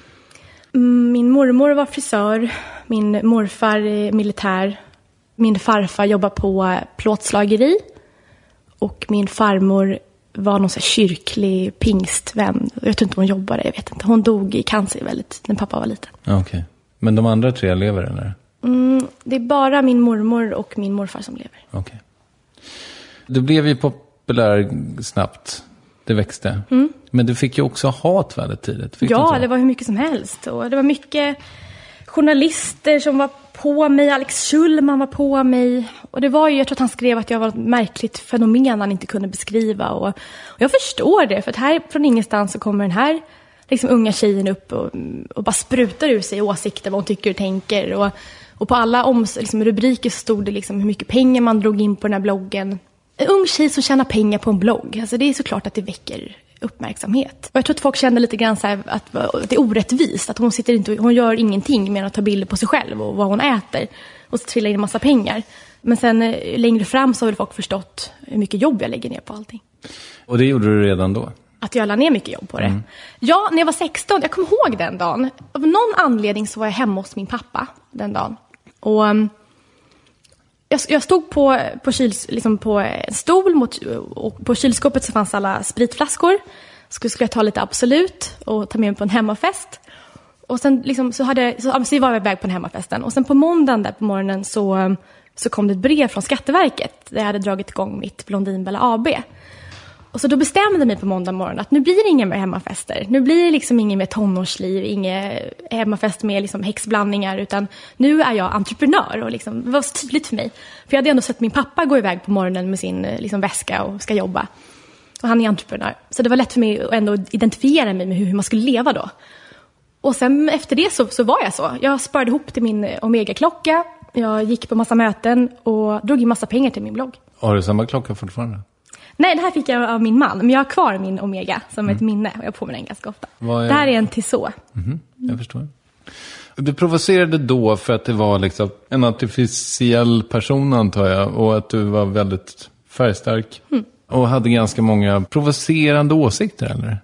Min mormor var frisör. Min morfar är militär. Min farfar jobbar på plåtslageri. Och min farmor var någon så här kyrklig pingstvän. Jag vet inte om hon jobbade, jag vet inte. Hon dog i cancer väldigt när pappa var liten. Okej. Okay. Men de andra tre lever eller? Mm, det är bara min mormor och min morfar som lever. Okej. Okay. Du blev ju populär snabbt. Det växte. Mm. Men du fick ju också hat väldigt tidigt. Fick ja, det var hur mycket som helst. Och det var mycket journalister som var på mig. Alex Schulman var på mig. Och det var ju, jag tror att han skrev att jag var ett märkligt fenomen han inte kunde beskriva. Och, och jag förstår det. För att här från ingenstans så kommer den här liksom, unga tjejen upp och, och bara sprutar ur sig åsikter. Vad hon tycker och tänker. Och, och på alla oms- liksom, rubriker stod det liksom, hur mycket pengar man drog in på den här bloggen. En ung tjej som tjänar pengar på en blogg. Alltså det är såklart att det väcker uppmärksamhet. Och jag tror att folk kände lite grann så här att det är orättvist. Att hon sitter inte, hon gör ingenting med att ta bilder på sig själv och vad hon äter. Och så trillar in en massa pengar. Men sen längre fram så har väl folk förstått hur mycket jobb jag lägger ner på allting. Och det gjorde du redan då? Att jag la ner mycket jobb på det. Mm. Ja, när jag var sexton, jag kommer ihåg den dagen. Av någon anledning så var jag hemma hos min pappa den dagen. Och Jag, jag stod på, på, kyls, liksom på en stol mot, och på kylskåpet så fanns alla spritflaskor. Så skulle jag ta lite Absolut och ta med mig på en hemmafest. Och sen liksom, så, hade, så, så var jag iväg på den hemmafesten. Och sen på måndagen där på morgonen så, så kom det ett brev från Skatteverket. Där jag hade dragit igång mitt Blondinbella A B. Och så då bestämde jag mig på måndag morgon att nu blir det inga mer hemmafester. Nu blir det liksom inget mer tonårsliv, inga hemmafest med liksom häxblandningar. Utan nu är jag entreprenör och liksom, det var så tydligt för mig. För jag hade ändå sett min pappa gå iväg på morgonen med sin liksom, väska och ska jobba. Och han är entreprenör. Så det var lätt för mig att ändå identifiera mig med hur man skulle leva då. Och sen efter det så, så var jag så. Jag sparade ihop till min Omega-klocka. Jag gick på massa möten och drog in massa pengar till min blogg. Har du samma klocka fortfarande? Nej, det här fick jag av min man. Men jag har kvar min Omega som mm. ett minne. Och jag har på mig den ganska ofta. Är... Det här är en Tissot. Mm-hmm. Jag förstår. Du provocerade då för att det var liksom en artificiell person, antar jag. Och att du var väldigt färgstark. Mm. Och hade ganska många provocerande åsikter, eller?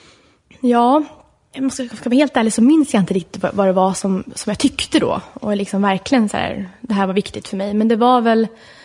Ja, jag måste ska vara helt ärlig så minns jag inte riktigt vad det var som, som jag tyckte då. Och liksom verkligen så här, det här var viktigt för mig. Men det var väl...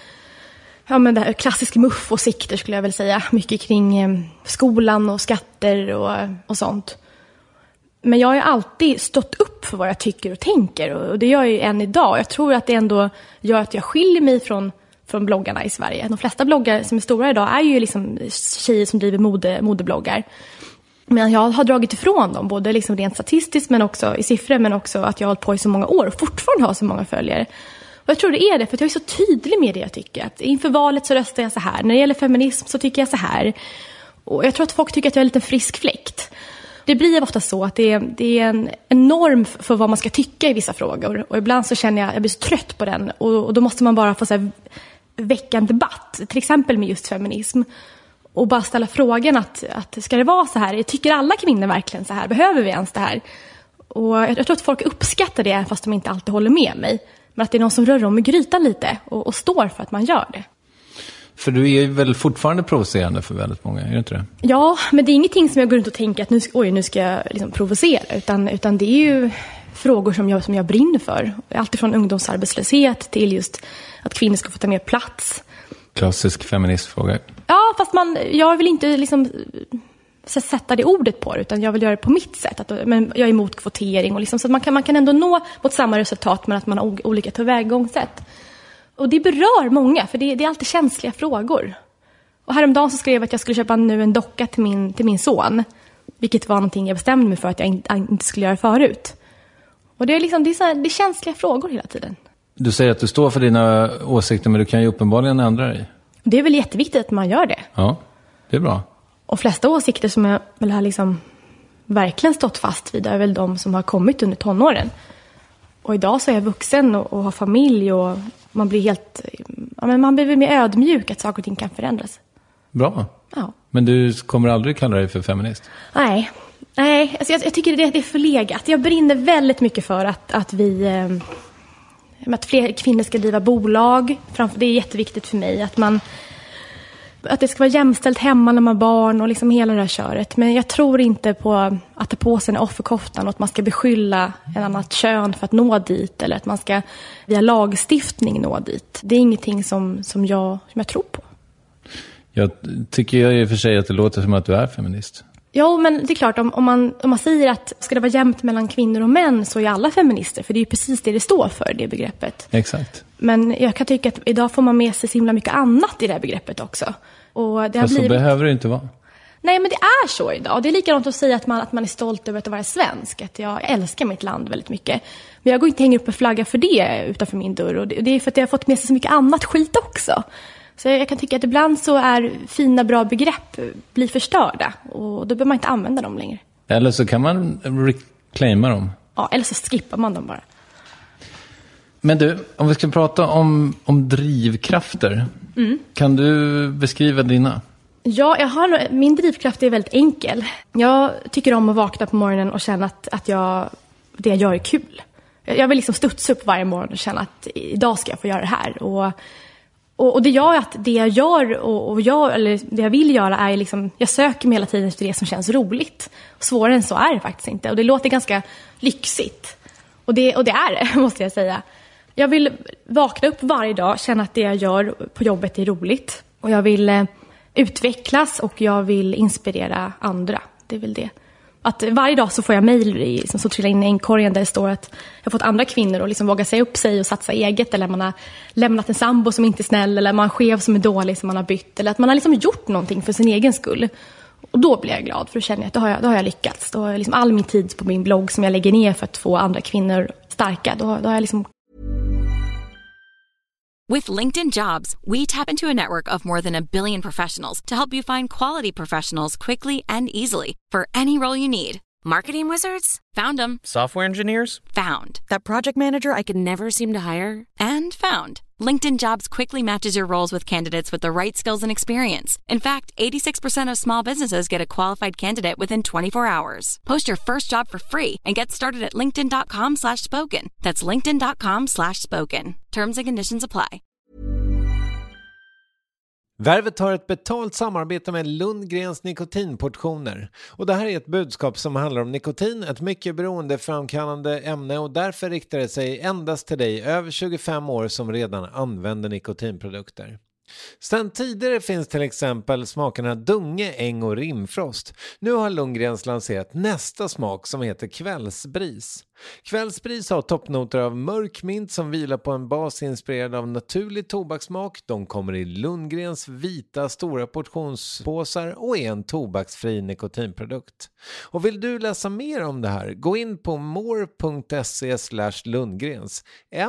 Ja, men det här klassiska muffåsikter skulle jag väl säga. Mycket kring eh, skolan och skatter och, och sånt. Men jag har ju alltid stått upp för vad jag tycker och tänker. Och det gör jag ju än idag. Jag tror att det ändå gör att jag skiljer mig från, från bloggarna i Sverige. De flesta bloggar som är stora idag är ju liksom tjejer som driver mode, modebloggar. Men jag har dragit ifrån dem, både liksom rent statistiskt men också i siffror. Men också att jag har hållit på i så många år och fortfarande har så många följare. Och jag tror det är det, för jag är så tydlig med det jag tycker. Att inför valet så röstar jag så här. När det gäller feminism så tycker jag så här. Och jag tror att folk tycker att jag är en liten frisk fläkt. Det blir ofta så att det är, det är en, en norm för vad man ska tycka i vissa frågor. Och ibland så känner jag att jag blir så trött på den. Och, och då måste man bara få så här, väcka en debatt. Till exempel med just feminism. Och bara ställa frågan att, att ska det vara så här? Tycker alla kvinnor verkligen så här? Behöver vi ens det här? Och jag, jag tror att folk uppskattar det fast de inte alltid håller med mig. Men att det är någon som rör om i grytan lite och, och står för att man gör det. För du är väl fortfarande provocerande för väldigt många, är det inte det? Ja, men det är ingenting som jag går runt och tänker att nu, oj, nu ska jag liksom provocera. Utan, utan det är ju frågor som jag, som jag brinner för. Allt från ungdomsarbetslöshet till just att kvinnor ska få ta mer plats. Klassisk feministfråga. Ja, fast man, jag vill inte liksom sätta det ordet på det, utan jag vill göra det på mitt sätt. Att, men jag är emot kvotering och liksom, så att man kan, man kan ändå nå mot samma resultat men att man har olika tillvägagångssätt. Och det berör många, för det, det är alltid känsliga frågor. Och häromdagen så skrev jag att jag skulle köpa nu en docka till min, till min son. Vilket var någonting jag bestämde mig för att jag inte, inte skulle göra förut. Och det är, liksom, det, är så här, det är känsliga frågor hela tiden. Du säger att du står för dina åsikter, men du kan ju uppenbarligen ändra dig. Det är väl jätteviktigt att man gör det. Ja, det är bra. Och flesta åsikter som jag väl har liksom verkligen stått fast vid är väl de som har kommit under tonåren. Och idag så är jag vuxen och, och har familj och man blir helt, ja, men man blir mer ödmjuk att saker och ting kan förändras. Bra. Ja. Men du kommer aldrig kalla dig för feminist? Nej, Nej alltså jag, jag tycker det, det är förlegat. Jag brinner väldigt mycket för att, att vi att fler kvinnor ska driva bolag. Det är jätteviktigt för mig att man att det ska vara jämställt hemma när man har barn och liksom hela det här köret. Men jag tror inte på att ta på sig en offerkoftan och att man ska beskylla en annat kön för att nå dit eller att man ska via lagstiftning nå dit. Det är ingenting som, som, jag, som jag tror på. Jag tycker jag i och för sig att det låter som att du är feminist. Ja, men det är klart, om, om, man, om man säger att ska det vara jämnt mellan kvinnor och män så är alla feminister. För det är ju precis det det står för, det begreppet. Exakt. Men jag kan tycka att idag får man med sig så himla mycket annat i det här begreppet också. Och det har Fast blivit... så behöver det inte vara. Nej, men det är så idag. Det är likadant att säga att man, att man är stolt över att vara svensk. Att jag älskar mitt land väldigt mycket. Men jag går inte hänga upp en flagga för det utanför min dörr. Och det, det är för att jag har fått med sig så mycket annat skit också. Så jag kan tycka att ibland så är fina, bra begrepp blir förstörda. Och då behöver man inte använda dem längre. Eller så kan man reclaima dem. Ja, eller så skippar man dem bara. Men du, om vi ska prata om, om drivkrafter. Mm. Kan du beskriva dina? Ja, jag har, min drivkraft är väldigt enkel. Jag tycker om att vakna på morgonen och känna att, att jag, det jag gör är kul. Jag vill liksom studsa upp varje morgon och känna att idag ska jag få göra det här. Och, och, och det gör att det jag gör och, och jag, eller det jag vill göra är liksom, jag söker mig hela tiden efter det som känns roligt. Svårare än så är det faktiskt inte. Och det låter ganska lyxigt. Och det, och det är det, måste jag säga. Jag vill vakna upp varje dag, känna att det jag gör på jobbet är roligt. Och jag vill eh, utvecklas och jag vill inspirera andra. Det är väl det. Att varje dag så får jag mejl liksom, som trillar in i inkorgen där det står att jag har fått andra kvinnor att liksom våga säga upp sig och satsa eget. Eller man har lämnat en sambo som inte är snäll. Eller man har en chef som är dålig som man har bytt. Eller att man har liksom gjort någonting för sin egen skull. Och då blir jag glad för då känner jag att då har jag, då har jag lyckats. Då har jag liksom all min tid på min blogg som jag lägger ner för att få andra kvinnor starka. Då, då har jag liksom... With LinkedIn Jobs, we tap into a network of more than a billion professionals to help you find quality professionals quickly and easily for any role you need. Marketing wizards? Found them. Software engineers? Found. That project manager I could never seem to hire? And found. LinkedIn Jobs quickly matches your roles with candidates with the right skills and experience. In fact, eighty-six percent of small businesses get a qualified candidate within twenty-four hours. Post your first job for free and get started at linkedin.com slash spoken. That's linkedin.com slash spoken. Terms and conditions apply. Värvet har ett betalt samarbete med Lundgrens nikotinportioner. Och det här är ett budskap som handlar om nikotin, ett mycket beroendeframkallande ämne, och därför riktar det sig endast till dig över tjugofem år som redan använder nikotinprodukter. Sedan tidigare finns till exempel smakerna Dunge, Äng och Rimfrost. Nu har Lundgrens lanserat nästa smak som heter Kvällsbris. Kvällsbris har toppnoter av mörk mint som vilar på en bas inspirerad av naturlig tobakssmak. De kommer i Lundgrens vita stora portionspåsar och är en tobaksfri nikotinprodukt. Och vill du läsa mer om det här, gå in på more.se slash Lundgrens.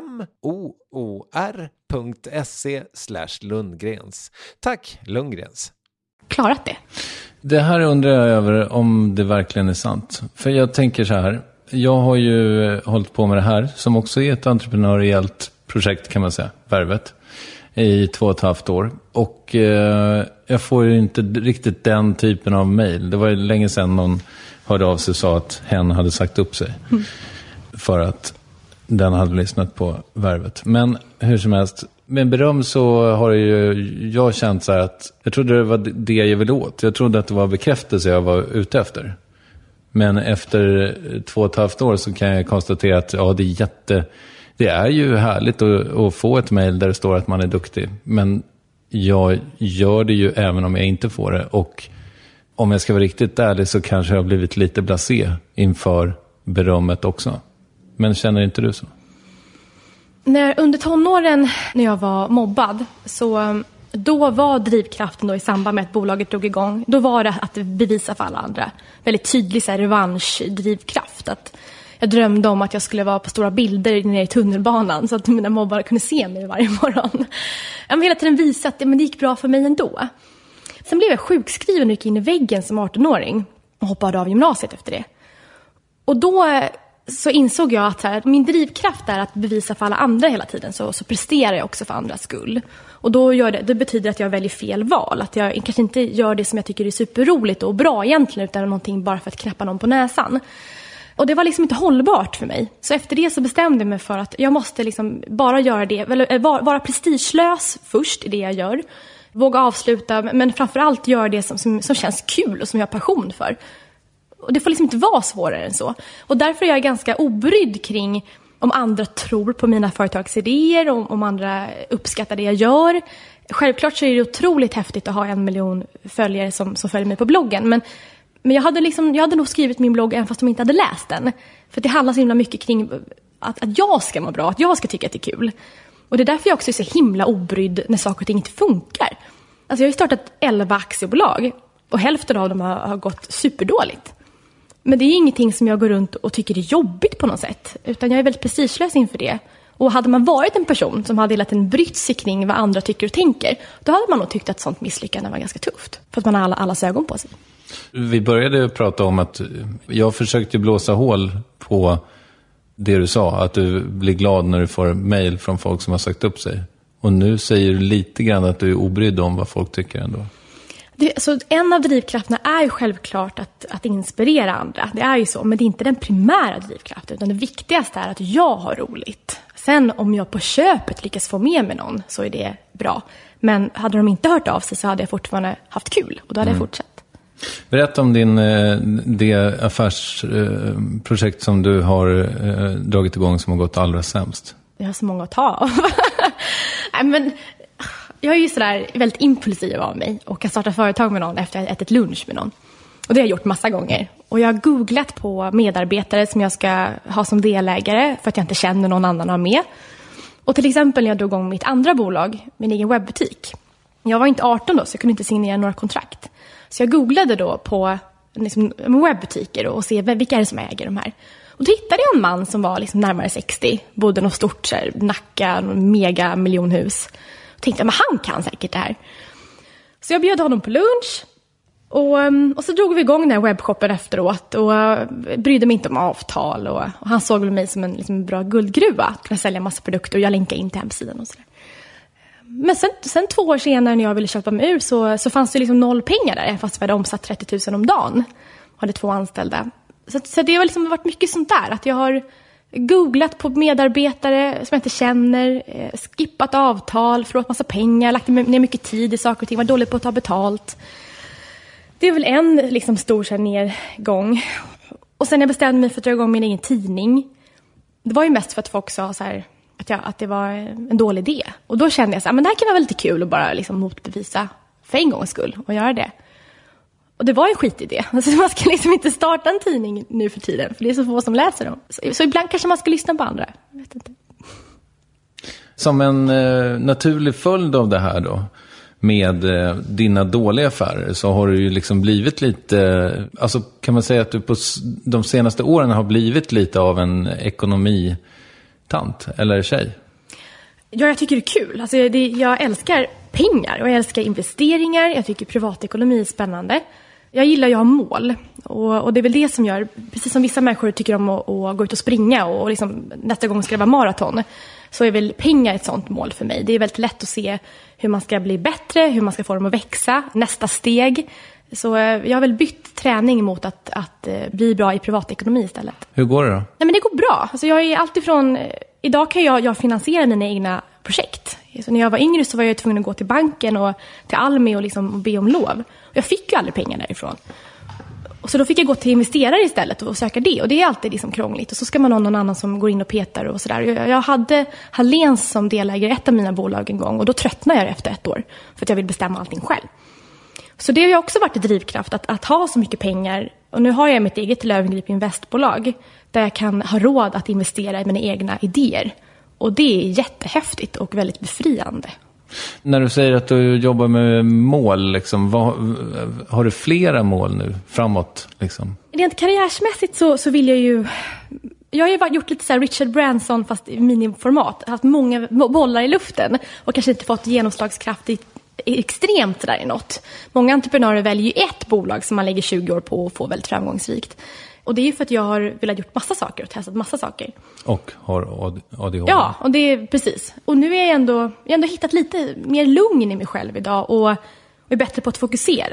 M-O-O-R.se slash Lundgrens. Tack Lundgrens. Klarat det. Det här undrar jag över om det verkligen är sant. För jag tänker så här. Jag har ju hållit på med det här som också är ett entreprenöriellt projekt kan man säga, Värvet, i två och ett halvt år. Och eh, jag får ju inte riktigt den typen av mejl. Det var ju länge sedan någon hörde av sig och sa att hen hade sagt upp sig mm. för att den hade lyssnat på Värvet. Men hur som helst, med beröm så har ju jag känt så här att jag trodde det var det jag ville åt. Jag trodde att det var bekräftelse jag var ute efter. Men efter två och ett halvt år så kan jag konstatera att ja, det är jätte, det är ju härligt att, att få ett mejl där det står att man är duktig. Men jag gör det ju även om jag inte får det. Och om jag ska vara riktigt ärlig så kanske jag har blivit lite blasé inför berömmet också. Men känner inte du så? När, under tonåren när jag var mobbad så då var drivkraften då i samband med att bolaget drog igång, då var det att bevisa för alla andra. Väldigt tydlig så här, revansch-drivkraft. Att jag drömde om att jag skulle vara på stora bilder nere i tunnelbanan så att mina mobbare kunde se mig varje morgon. Jag vill hela tiden visa att det, men det gick bra för mig ändå. Sen blev jag sjukskriven och gick in i väggen som arton-åring och hoppade av gymnasiet efter det. Och då så insåg jag att här, min drivkraft är att bevisa för alla andra hela tiden. Så, så presterar jag också för andras skull. Och då gör det, det betyder att jag väljer fel val. Att jag kanske inte gör det som jag tycker är superroligt och bra egentligen, utan någonting bara för att knäppa någon på näsan. Och det var liksom inte hållbart för mig. Så efter det så bestämde jag mig för att jag måste liksom bara göra det, eller vara prestigelös först i det jag gör. Våga avsluta, men framförallt göra det som, som, som känns kul och som jag har passion för. Och det får liksom inte vara svårare än så. Och därför är jag ganska obrydd kring om andra tror på mina företagsidéer, om, om andra uppskattar det jag gör. Självklart så är det otroligt häftigt att ha en miljon följare som, som följer mig på bloggen. Men, men jag, hade liksom, jag hade nog skrivit min blogg även fast de inte hade läst den. För det handlar så himla mycket kring att, att jag ska må bra, att jag ska tycka att det är kul. Och det är därför jag också är så himla obrydd när saker och ting inte funkar. Alltså jag har ju startat elva aktiebolag och hälften av dem har, har gått superdåligt. Men det är ingenting som jag går runt och tycker är jobbigt på något sätt. Utan jag är väldigt prestigelös inför det. Och hade man varit en person som hade hela tiden brytt sig kring vad andra tycker och tänker, då hade man nog tyckt att sånt misslyckande var ganska tufft. För att man har alla, allas ögon på sig. Vi började prata om att jag försökte blåsa hål på det du sa. Att du blir glad när du får mejl från folk som har sagt upp sig. Och nu säger du lite grann att du är obrydd om vad folk tycker ändå. Det, så en av drivkrafterna är ju självklart att, att inspirera andra. Det är ju så, men det är inte den primära drivkraften. Utan det viktigaste är att jag har roligt. Sen om jag på köpet lyckas få med mig någon så är det bra. Men hade de inte hört av sig så hade jag fortfarande haft kul. Och då hade mm. jag fortsatt. Berätta om din, det affärsprojekt som du har dragit igång som har gått allra sämst. Jag har så många att ta av. Nej, men jag är ju sådär väldigt impulsiv av mig och kan starta företag med någon efter att jag ätit lunch med någon. Och det har jag gjort massa gånger. Och jag har googlat på medarbetare som jag ska ha som delägare för att jag inte känner någon annan att ha med. Och till exempel när jag drog igång mitt andra bolag, min egen webbutik. Jag var inte arton då så jag kunde inte signera några kontrakt. Så jag googlade då på liksom, webbutiker och se vilka är det som äger de här. Och då hittade jag en man som var liksom närmare sextio, bodde något stort så här, Nacka, mega miljonhus. Och tänkte jag, men han kan säkert det här. Så jag bjöd honom på lunch. Och, och så drog vi igång den här webbshoppen efteråt. Och brydde mig inte om avtal. Och, och han såg mig som en liksom, bra guldgruva. Att kunna sälja massa produkter och jag länkade in till hemsidan och sådär. Men sen, sen två år senare när jag ville köpa mig ur så, så fanns det liksom noll pengar där. Fast vi hade omsatt trettio tusen om dagen. Och hade två anställda. Så, så det har liksom varit mycket sånt där. Att jag har googlat på medarbetare som jag inte känner. Eh, skippat avtal, förlåt massa pengar. Lagt ner mycket tid i saker och ting. Var dåligt på att ta betalt. Det är väl en liksom, stor så här, nedgång. Och sen jag bestämde mig för att dra igång min egen tidning. Det var ju mest för att folk sa så här, att, jag, att det var en dålig idé. Och då kände jag så här, men det här kan vara lite kul att bara liksom, motbevisa för en gångs skull och göra det. Och det var en skitidé. Alltså, man ska liksom inte starta en tidning nu för tiden. För det är så få som läser dem. Så, så ibland kanske man ska lyssna på andra. Jag vet inte. Som en eh, naturlig följd av det här då. Med eh, dina dåliga affärer. Så har du ju liksom blivit lite. Eh, alltså kan man säga att du på de senaste åren har blivit lite av en ekonomitant. Eller tjej. Ja, jag tycker det är kul. Alltså, det, jag älskar pengar. Och jag älskar investeringar. Jag tycker privatekonomi är spännande. Jag gillar ju att ha mål. Och, och det är väl det som gör, precis som vissa människor tycker om att, att gå ut och springa och, och liksom, nästa gång ska det vara maraton, så är väl pengar ett sånt mål för mig. Det är väldigt lätt att se hur man ska bli bättre, hur man ska få dem att växa, nästa steg. Så jag har väl bytt träning mot att, att bli bra i privatekonomi istället. Hur går det då? Nej, men det går bra. Alltså jag är alltifrån, idag kan jag, jag finansiera mina egna projekt. Så när jag var yngre så var jag tvungen att gå till banken och till Almi och, liksom, och be om lov. Och jag fick ju aldrig pengar därifrån. Och så då fick jag gå till investerare istället och söka det. Och det är alltid liksom krångligt. Och så ska man ha någon annan som går in och petar och sådär. Jag, jag hade Hallens som delägare ett av mina bolag en gång. Och då tröttnade jag efter ett år. För att jag vill bestämma allting själv. Så det har ju också varit en drivkraft att, att ha så mycket pengar. Och nu har jag mitt eget Löwengrip investbolag. Där jag kan ha råd att investera i mina egna idéer. Och det är jättehäftigt och väldigt befriande. När du säger att du jobbar med mål, liksom, vad, har du flera mål nu framåt? Liksom? Rent karriärsmässigt så, så vill jag ju... Jag har ju gjort lite så här Richard Branson fast i miniformat. Haft många bollar i luften och kanske inte fått genomslagskraft i, extremt sådär i något. Många entreprenörer väljer ju ett bolag som man lägger tjugo år på och får väldigt framgångsrikt. Och det är ju för att jag har velat gjort massa saker och testat massa saker. Och har A D H D. Ja, och det är precis. Och nu är jag ändå, jag har ändå hittat lite mer lugn i mig själv idag och är bättre på att fokusera.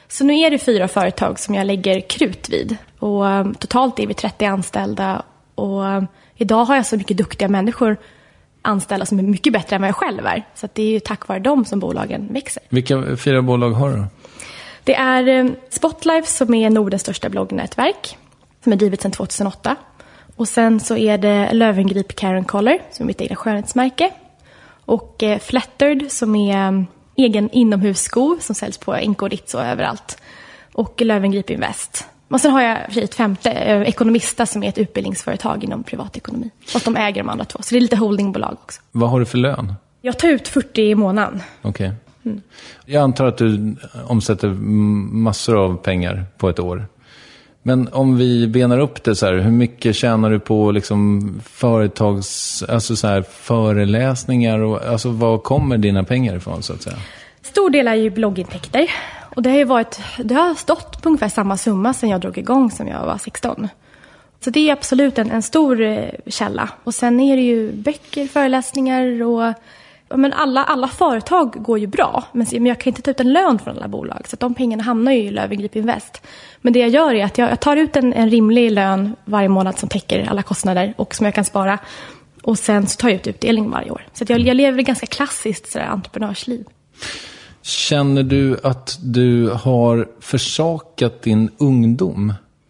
Så nu är det fyra företag som jag lägger krut vid. Och um, totalt är vi trettio anställda. Och um, idag har jag så mycket duktiga människor anställda som är mycket bättre än vad jag själv är. Så att det är ju tack vare dem som bolagen växer. Vilka fyra bolag har du? Det är um, Spotlife som är Nordens största bloggnätverk. Som är drivet sedan tjugohundraåtta. Och sen så är det Löwengrip Karen Color som är mitt egna skönhetsmärke. Och eh, Flattered som är um, egen inomhussko som säljs på N K Ritz och överallt. Och Löwengrip Invest. Och sen har jag ett femte, eh, Ekonomista som är ett utbildningsföretag inom privatekonomi. Och de äger de andra två. Så det är lite holdingbolag också. Vad har du för lön? Jag tar ut fyrtio i månaden. Okej. Okay. Mm. Jag antar att du omsätter massor av pengar på ett år. Men om vi benar upp det så här, hur mycket tjänar du på liksom företags, alltså så här, föreläsningar och alltså var kommer dina pengar ifrån så att säga? Stor del är ju bloggintäkter och det har ju varit, det har stått på ungefär samma summa sedan jag drog igång som jag var sexton. Så det är absolut en, en stor källa. Och sen är det ju böcker, föreläsningar och men alla, alla företag går ju bra. Men, men jag kan inte ta ut en lön från alla bolag. Så att de pengarna hamnar ju i Löwengrip Invest. Men det jag gör är att jag, jag tar ut en, en rimlig lön varje månad som täcker alla kostnader och som jag kan spara. Och sen så tar jag ut utdelning varje år. Så att jag, jag lever ett ganska klassiskt sådär, entreprenörsliv. Känner du att du har försakat din ungdom?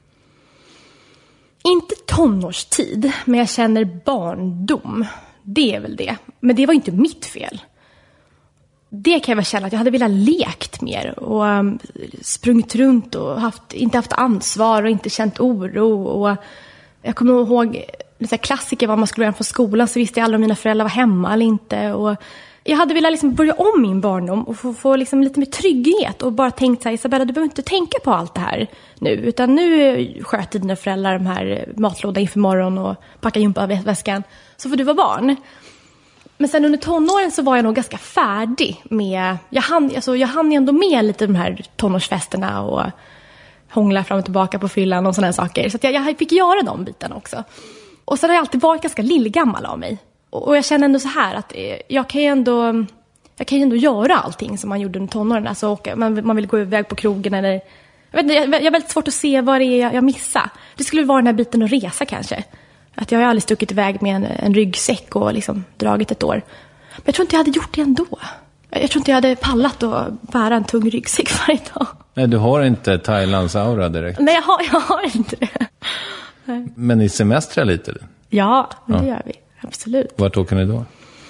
Inte tonårstid, men jag känner barndom. Det är väl det. Men det var inte mitt fel. Det kan jag väl känna att jag hade velat lekt mer. Och um, sprungit runt och haft, inte haft ansvar och inte känt oro. Och jag kommer ihåg lite klassiker var man skulle börja från skolan. Så visste jag aldrig om mina föräldrar var hemma eller inte. Och jag hade velat liksom börja om min barndom och få, få liksom lite mer trygghet. Och bara tänkt så här, Isabella, du behöver inte tänka på allt det här nu. Utan nu sköter dina föräldrar de här matlådan inför morgon och packar gympaväskan. Så får du vara barn. Men sen under tonåren så var jag nog ganska färdig med... Jag hann, alltså, jag hann ändå med lite de här tonårsfesterna och hångla fram och tillbaka på fyllan och sådana saker. Så att jag, jag fick göra de bitarna också. Och sen har jag alltid varit ganska lillgammal av mig. Och, och jag känner ändå så här att jag kan ju ändå, jag kan ju ändå göra allting som man gjorde under tonåren. Alltså åka, man, man vill gå iväg på krogen eller... Jag, vet inte, jag, jag har väldigt svårt att se vad det är jag, jag missar. Det skulle vara den här biten att resa kanske. Att jag har aldrig stuckit iväg med en, en ryggsäck och liksom dragit ett år. Men jag tror inte jag hade gjort det ändå. Jag tror inte jag hade pallat att bära en tung ryggsäck varje dag. Nej, du har inte Thailands aura direkt. Nej, jag har, jag har inte det. Nej. Men ni semestrar lite? Ja, men ja. Det gör vi. Absolut. Vart åker ni då?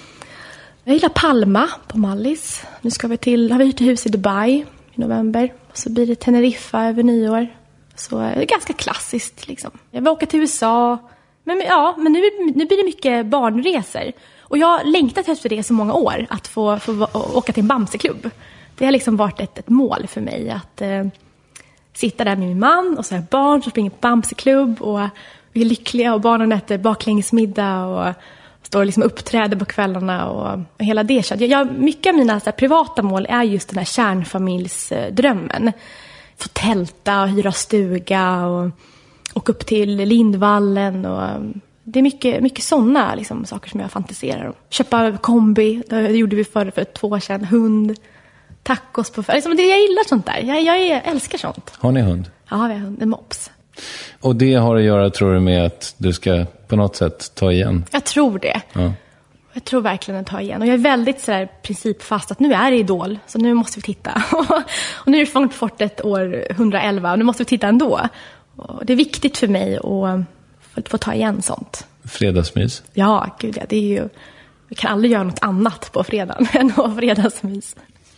Jag gillar Palma på Mallis. Nu ska vi till, har vi hyrt hus i Dubai i november. Och så blir det Teneriffa över nyår. Så det är ganska klassiskt liksom. Jag vill åka till U S A. Men ja, men nu, nu blir det mycket barnresor. Och jag har längtat efter det så många år. Att få, få åka till en Bamseklubb. Det har liksom varit ett, ett mål för mig. Att eh, sitta där med min man och så här barn som springer på Bamseklubb. Och vi är lyckliga och barnen äter baklängesmiddag. Och står och liksom uppträder på kvällarna. Och, och hela det. Så jag, jag, mycket av mina så här, privata mål är just den här kärnfamiljsdrömmen. Få tälta och hyra stuga och... Och upp till Lindvallen. Och det är mycket, mycket sådana liksom, saker som jag fantiserar om. Köpa kombi, det gjorde vi för, för två år sedan. Hund, tacos på... Liksom, det, jag gillar sånt där. Jag, jag älskar sånt. Har ni hund? Ja, vi har hund. En mops. Och det har att göra, tror du, med att du ska på något sätt ta igen? Jag tror det. Ja. Jag tror verkligen att ta igen. Och jag är väldigt sådär principfast att nu är det Idol. Så nu måste vi titta. Och nu är det Fången på fortet år etthundraelva. Och nu måste vi titta ändå. Och det är viktigt för mig att få ta igen sånt. Fredagsmys? Ja, gud ja. Det är ju, vi kan aldrig göra något annat på fredagen än att ha fredagsmys.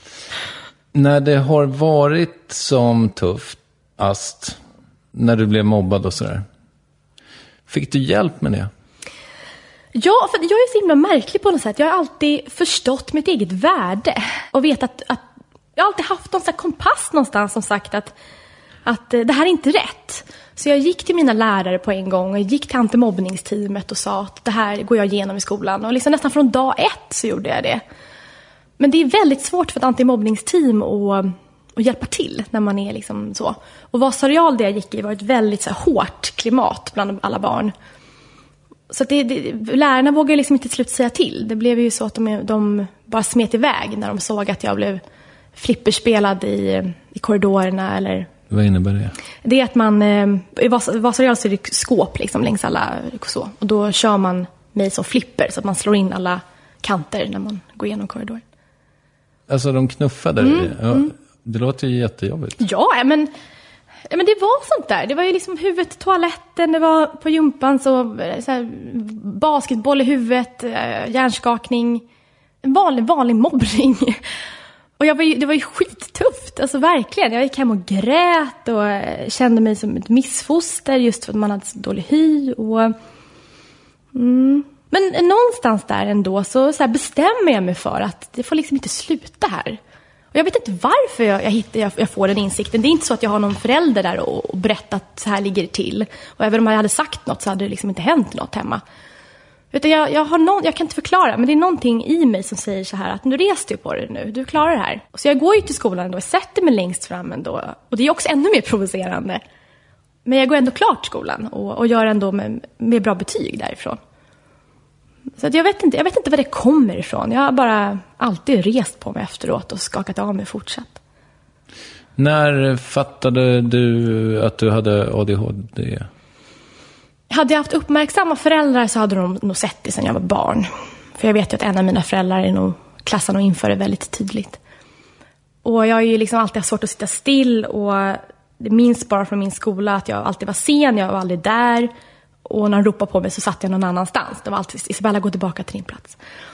När det har varit som tufft, ast, när du blev mobbad och sådär. Fick du hjälp med det? Ja, för jag är så himla märklig på något sätt. Jag har alltid förstått mitt eget värde. Och vet att, att jag har alltid haft någon sån här kompass någonstans som sagt att att det här är inte rätt. Så jag gick till mina lärare på en gång och gick till antimobbningsteamet och sa att det här går jag igenom i skolan. Och liksom nästan från dag ett så gjorde jag det. Men det är väldigt svårt för ett antimobbningsteam att, att hjälpa till när man är liksom så. Och Vasarial där jag gick i var ett väldigt så här, hårt klimat bland alla barn. Så att det, det, lärarna vågade liksom inte till slut säga till. Det blev ju så att de, de bara smet iväg när de såg att jag blev flipperspelad i, i korridorerna. Eller... Vad innebär det? Det är att man, i Vasareal så är det skåp liksom, längs alla så. Och då kör man mig som flipper så att man slår in alla kanter när man går igenom korridoren. Alltså de knuffade mm, ja, mm. Det låter ju jättejobbigt. Ja, men, men det var sånt där. Det var ju liksom huvudet, toaletten, det var på jumpan så, så här, basketboll i huvudet, hjärnskakning, en vanlig, vanlig mobbning. Och jag var ju, det var ju skittufft, alltså verkligen. Jag gick hem och grät och kände mig som ett missfoster just för att man hade så dålig hy. Och, mm. Men någonstans där ändå så, så här bestämmer jag mig för att det får liksom inte sluta här. Och jag vet inte varför jag, jag, hittar, jag, jag får den insikten. Det är inte så att jag har någon förälder där och, och berättat att så här ligger det till. Och även om jag hade sagt något så hade det liksom inte hänt något hemma. Utan jag, jag, har någon, jag kan inte förklara, men det är någonting i mig som säger så här att nu reser du på det nu, du klarar det här. Så jag går ju till skolan ändå, jag sätter mig längst fram ändå. Och det är också ännu mer provocerande. Men jag går ändå klart skolan och, och gör ändå med, med bra betyg därifrån. Så att jag, vet inte, jag vet inte var det kommer ifrån. Jag har bara alltid rest på mig efteråt och skakat av mig fortsatt. När fattade du att du hade A D H D? Hade jag haft uppmärksamma föräldrar så hade de nog sett det sedan jag var barn. För jag vet ju att en av mina föräldrar är nog klassar och inför det väldigt tydligt. Och jag har ju liksom alltid haft svårt att sitta still. Och det minns bara från min skola att jag alltid var sen, jag var aldrig där. Och när de ropade på mig så satt jag någon annanstans. Det var alltid, Isabella, gå tillbaka till din plats.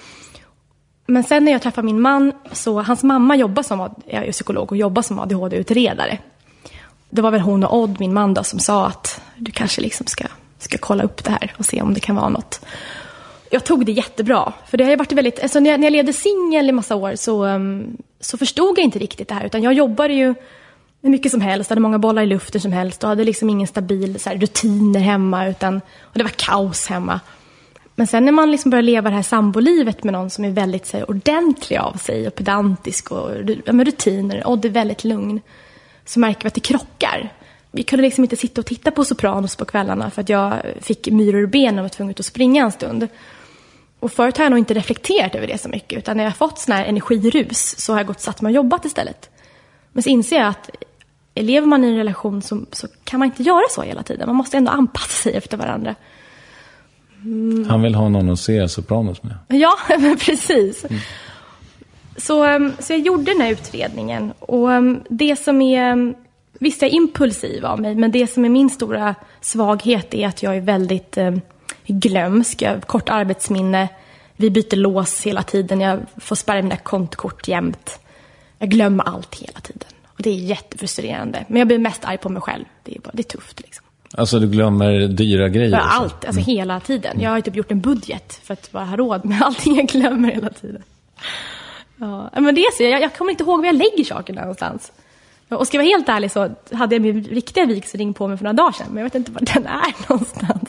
Men sen när jag träffade min man, så hans mamma jobbar som, jag är psykolog och jobbar som A D H D-utredare. Det var väl hon och Odd, min man då, som sa att du kanske liksom ska, ska kolla upp det här och se om det kan vara något. Jag tog det jättebra, för det har ju varit väldigt, alltså när jag, när jag levde singel i massa år så, um, så förstod jag inte riktigt det här. Utan jag jobbade ju mycket som helst, hade många bollar i luften som helst och hade liksom ingen stabil så här, rutiner hemma, utan, och det var kaos hemma. Men sen när man liksom börjar leva det här sambolivet med någon som är väldigt så här, ordentlig av sig och pedantisk och med rutiner och det är väldigt lugn, så märker vi att det krockar. Vi kunde liksom inte sitta och titta på Sopranos på kvällarna för att jag fick myror i benen och var tvungen att springa en stund. Och förut har jag nog inte reflekterat över det så mycket, utan när jag har fått sån här energirus så har jag gått satt mig och jobbat istället. Men så inser jag att lever man i en relation så, så kan man inte göra så hela tiden. Man måste ändå anpassa sig efter varandra. Mm. Han vill ha någon att se Sopranos med. Ja, men precis. Mm. Så, så jag gjorde den här utredningen. Och det som är, visst jag är impulsiv av mig, men det som är min stora svaghet är att jag är väldigt eh, glömsk. Jag har kort arbetsminne. Vi byter lås hela tiden. Jag får spärra mina kontkort jämt. Jag glömmer allt hela tiden. Och det är jättefrustrerande. Men jag blir mest arg på mig själv. Det är, bara, det är tufft liksom. Alltså du glömmer dyra grejer? Ja, allt, alltså mm. hela tiden. Jag har ju typ gjort en budget för att bara ha råd med allting jag glömmer hela tiden. Ja, men det är så. Jag, jag kommer inte ihåg var jag lägger sakerna någonstans. Och ska jag vara helt ärlig så hade jag min riktiga vigselring på mig för några dagar sedan. Men jag vet inte var den är någonstans.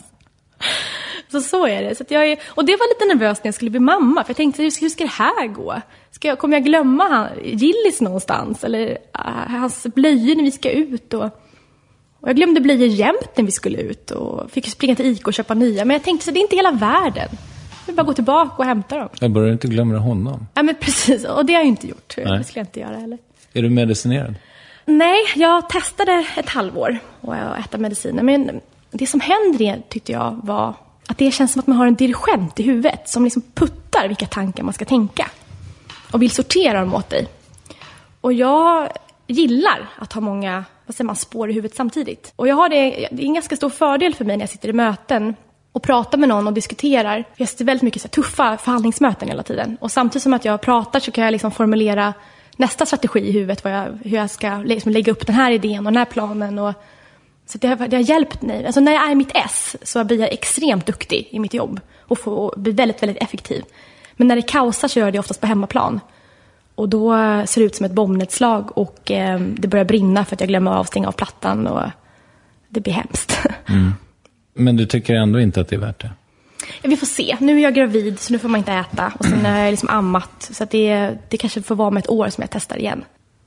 Så så är det. Så att jag är, och det var lite nervöst när jag skulle bli mamma. För jag tänkte, hur ska, hur ska det här gå? Ska jag, kommer jag glömma han, Gillis någonstans? Eller uh, hans blöjor när vi ska ut? Och, och jag glömde blöjor jämt när vi skulle ut. Och fick springa till Ica och köpa nya. Men jag tänkte, så det är inte hela världen. Jag vill bara gå tillbaka och hämta dem. Jag börjar inte glömma honom. Ja, men precis. Och det har jag inte gjort. Nej. Det skulle jag inte göra heller. Är du medicinerad? Nej, jag testade ett halvår att äta mediciner. Men det som händer tyckte jag var att det känns som att man har en dirigent i huvudet som liksom puttar vilka tankar man ska tänka och vill sortera dem åt dig. Och jag gillar att ha många, vad säger man, spår i huvudet samtidigt. Och jag har det, det är en ganska stor fördel för mig när jag sitter i möten och pratar med någon och diskuterar. Jag sitter väldigt mycket så här, tuffa förhandlingsmöten hela tiden. Och samtidigt som att jag pratar så kan jag liksom formulera nästa strategi i huvudet, vad jag, hur jag ska liksom lägga upp den här idén och den här planen. Och, så det har, det har hjälpt mig. Alltså när jag är i mitt S så blir jag extremt duktig i mitt jobb och, får, och blir väldigt, väldigt effektiv. Men när det kaosar så gör jag det oftast på hemmaplan. Och då ser det ut som ett bombnedslag och eh, det börjar brinna för att jag glömmer av att stänga av plattan och det blir hemskt. Mm. Men du tycker ändå inte att det är värt det? Ja, vi får se. Nu är jag gravid så nu får man inte äta. Och sen är jag liksom ammat. Så att det, det kanske får vara med ett år som jag testar igen.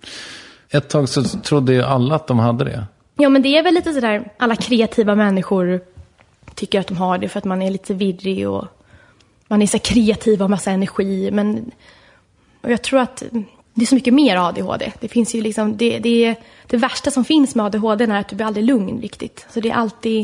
Ett tag så trodde ju alla att de hade det. Ja, men det är väl lite sådär. Alla kreativa människor tycker att de har det för att man är lite virrig och man är så kreativ och har massa energi. Men och jag tror att det är så mycket mer A D H D. Det finns ju liksom, det, det, det värsta som finns med A D H D är att du blir aldrig lugn riktigt. Så det är alltid,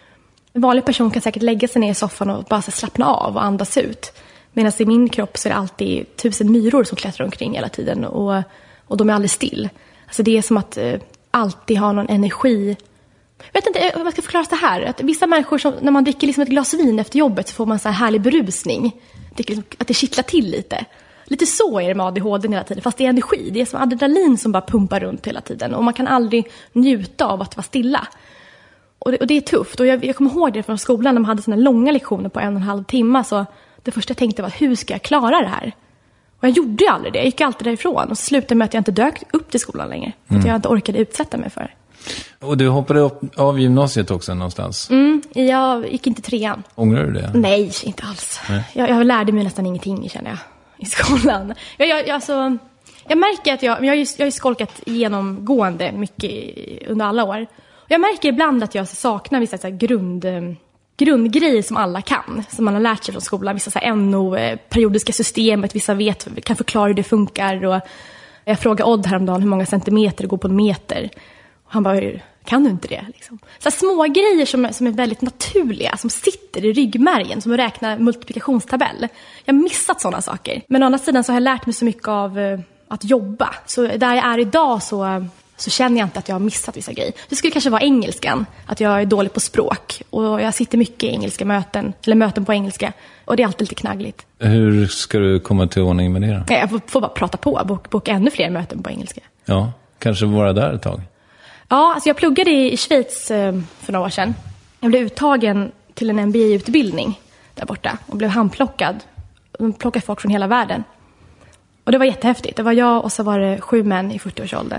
en vanlig person kan säkert lägga sig ner i soffan och bara så slappna av och andas ut. Medan i min kropp så är det alltid tusen myror som klättrar omkring hela tiden. Och, och de är aldrig still. Alltså det är som att eh, alltid ha någon energi. Jag vet inte hur man ska förklara det här. Att vissa människor, som, när man dricker liksom ett glas vin efter jobbet, så får man så här härlig berusning. Det, att det kittlar till lite. Lite så är det med A D H D hela tiden. Fast det är energi. Det är som adrenalin som bara pumpar runt hela tiden. Och man kan aldrig njuta av att vara stilla. Och det, och det är tufft. Och jag, jag kommer ihåg det från skolan. När man hade såna långa lektioner på en och en halv timme. Så det första jag tänkte var, hur ska jag klara det här? Och jag gjorde ju aldrig det. Jag gick alltid därifrån. Och så slutade med att jag inte dök upp till skolan längre. För att jag inte orkade utsätta mig för det. Och du hoppade upp av gymnasiet också någonstans? Mm, jag gick inte trean. Ångrar du det? Nej, inte alls. Nej. Jag, jag lärde mig nästan ingenting, känner jag, i skolan. Jag, jag, alltså, jag märker att jag, jag, jag har ju skolkat genomgående mycket under alla år. Och jag märker ibland att jag saknar vissa så här grund, grundgrejer som alla kan. Som man har lärt sig från skolan. Vissa så här N O, periodiska systemet, vissa vet, kan förklara hur det funkar. Och jag frågade Odd häromdagen hur många centimeter det går på en meter. Han bara, kan du inte det? Liksom. Så små grejer som, som är väldigt naturliga, som sitter i ryggmärgen, som att räkna multiplikationstabell. Jag har missat sådana saker. Men å andra sidan så har jag lärt mig så mycket av uh, att jobba. Så där jag är idag så, uh, så känner jag inte att jag har missat vissa grejer. Det skulle kanske vara engelskan, att jag är dålig på språk. Och jag sitter mycket i engelska möten, eller möten på engelska. Och det är alltid lite knaggligt. Hur ska du komma till ordning med det då? Jag får, får bara prata på, boka bok ännu fler möten på engelska. Ja, kanske vara där ett tag. Ja, alltså jag pluggade i Schweiz för några år sedan. Jag blev uttagen till en M B A-utbildning där borta och blev handplockad. De plockade folk från hela världen. Och det var jättehäftigt. Det var jag och så var det sju män i fyrtioårsåldern.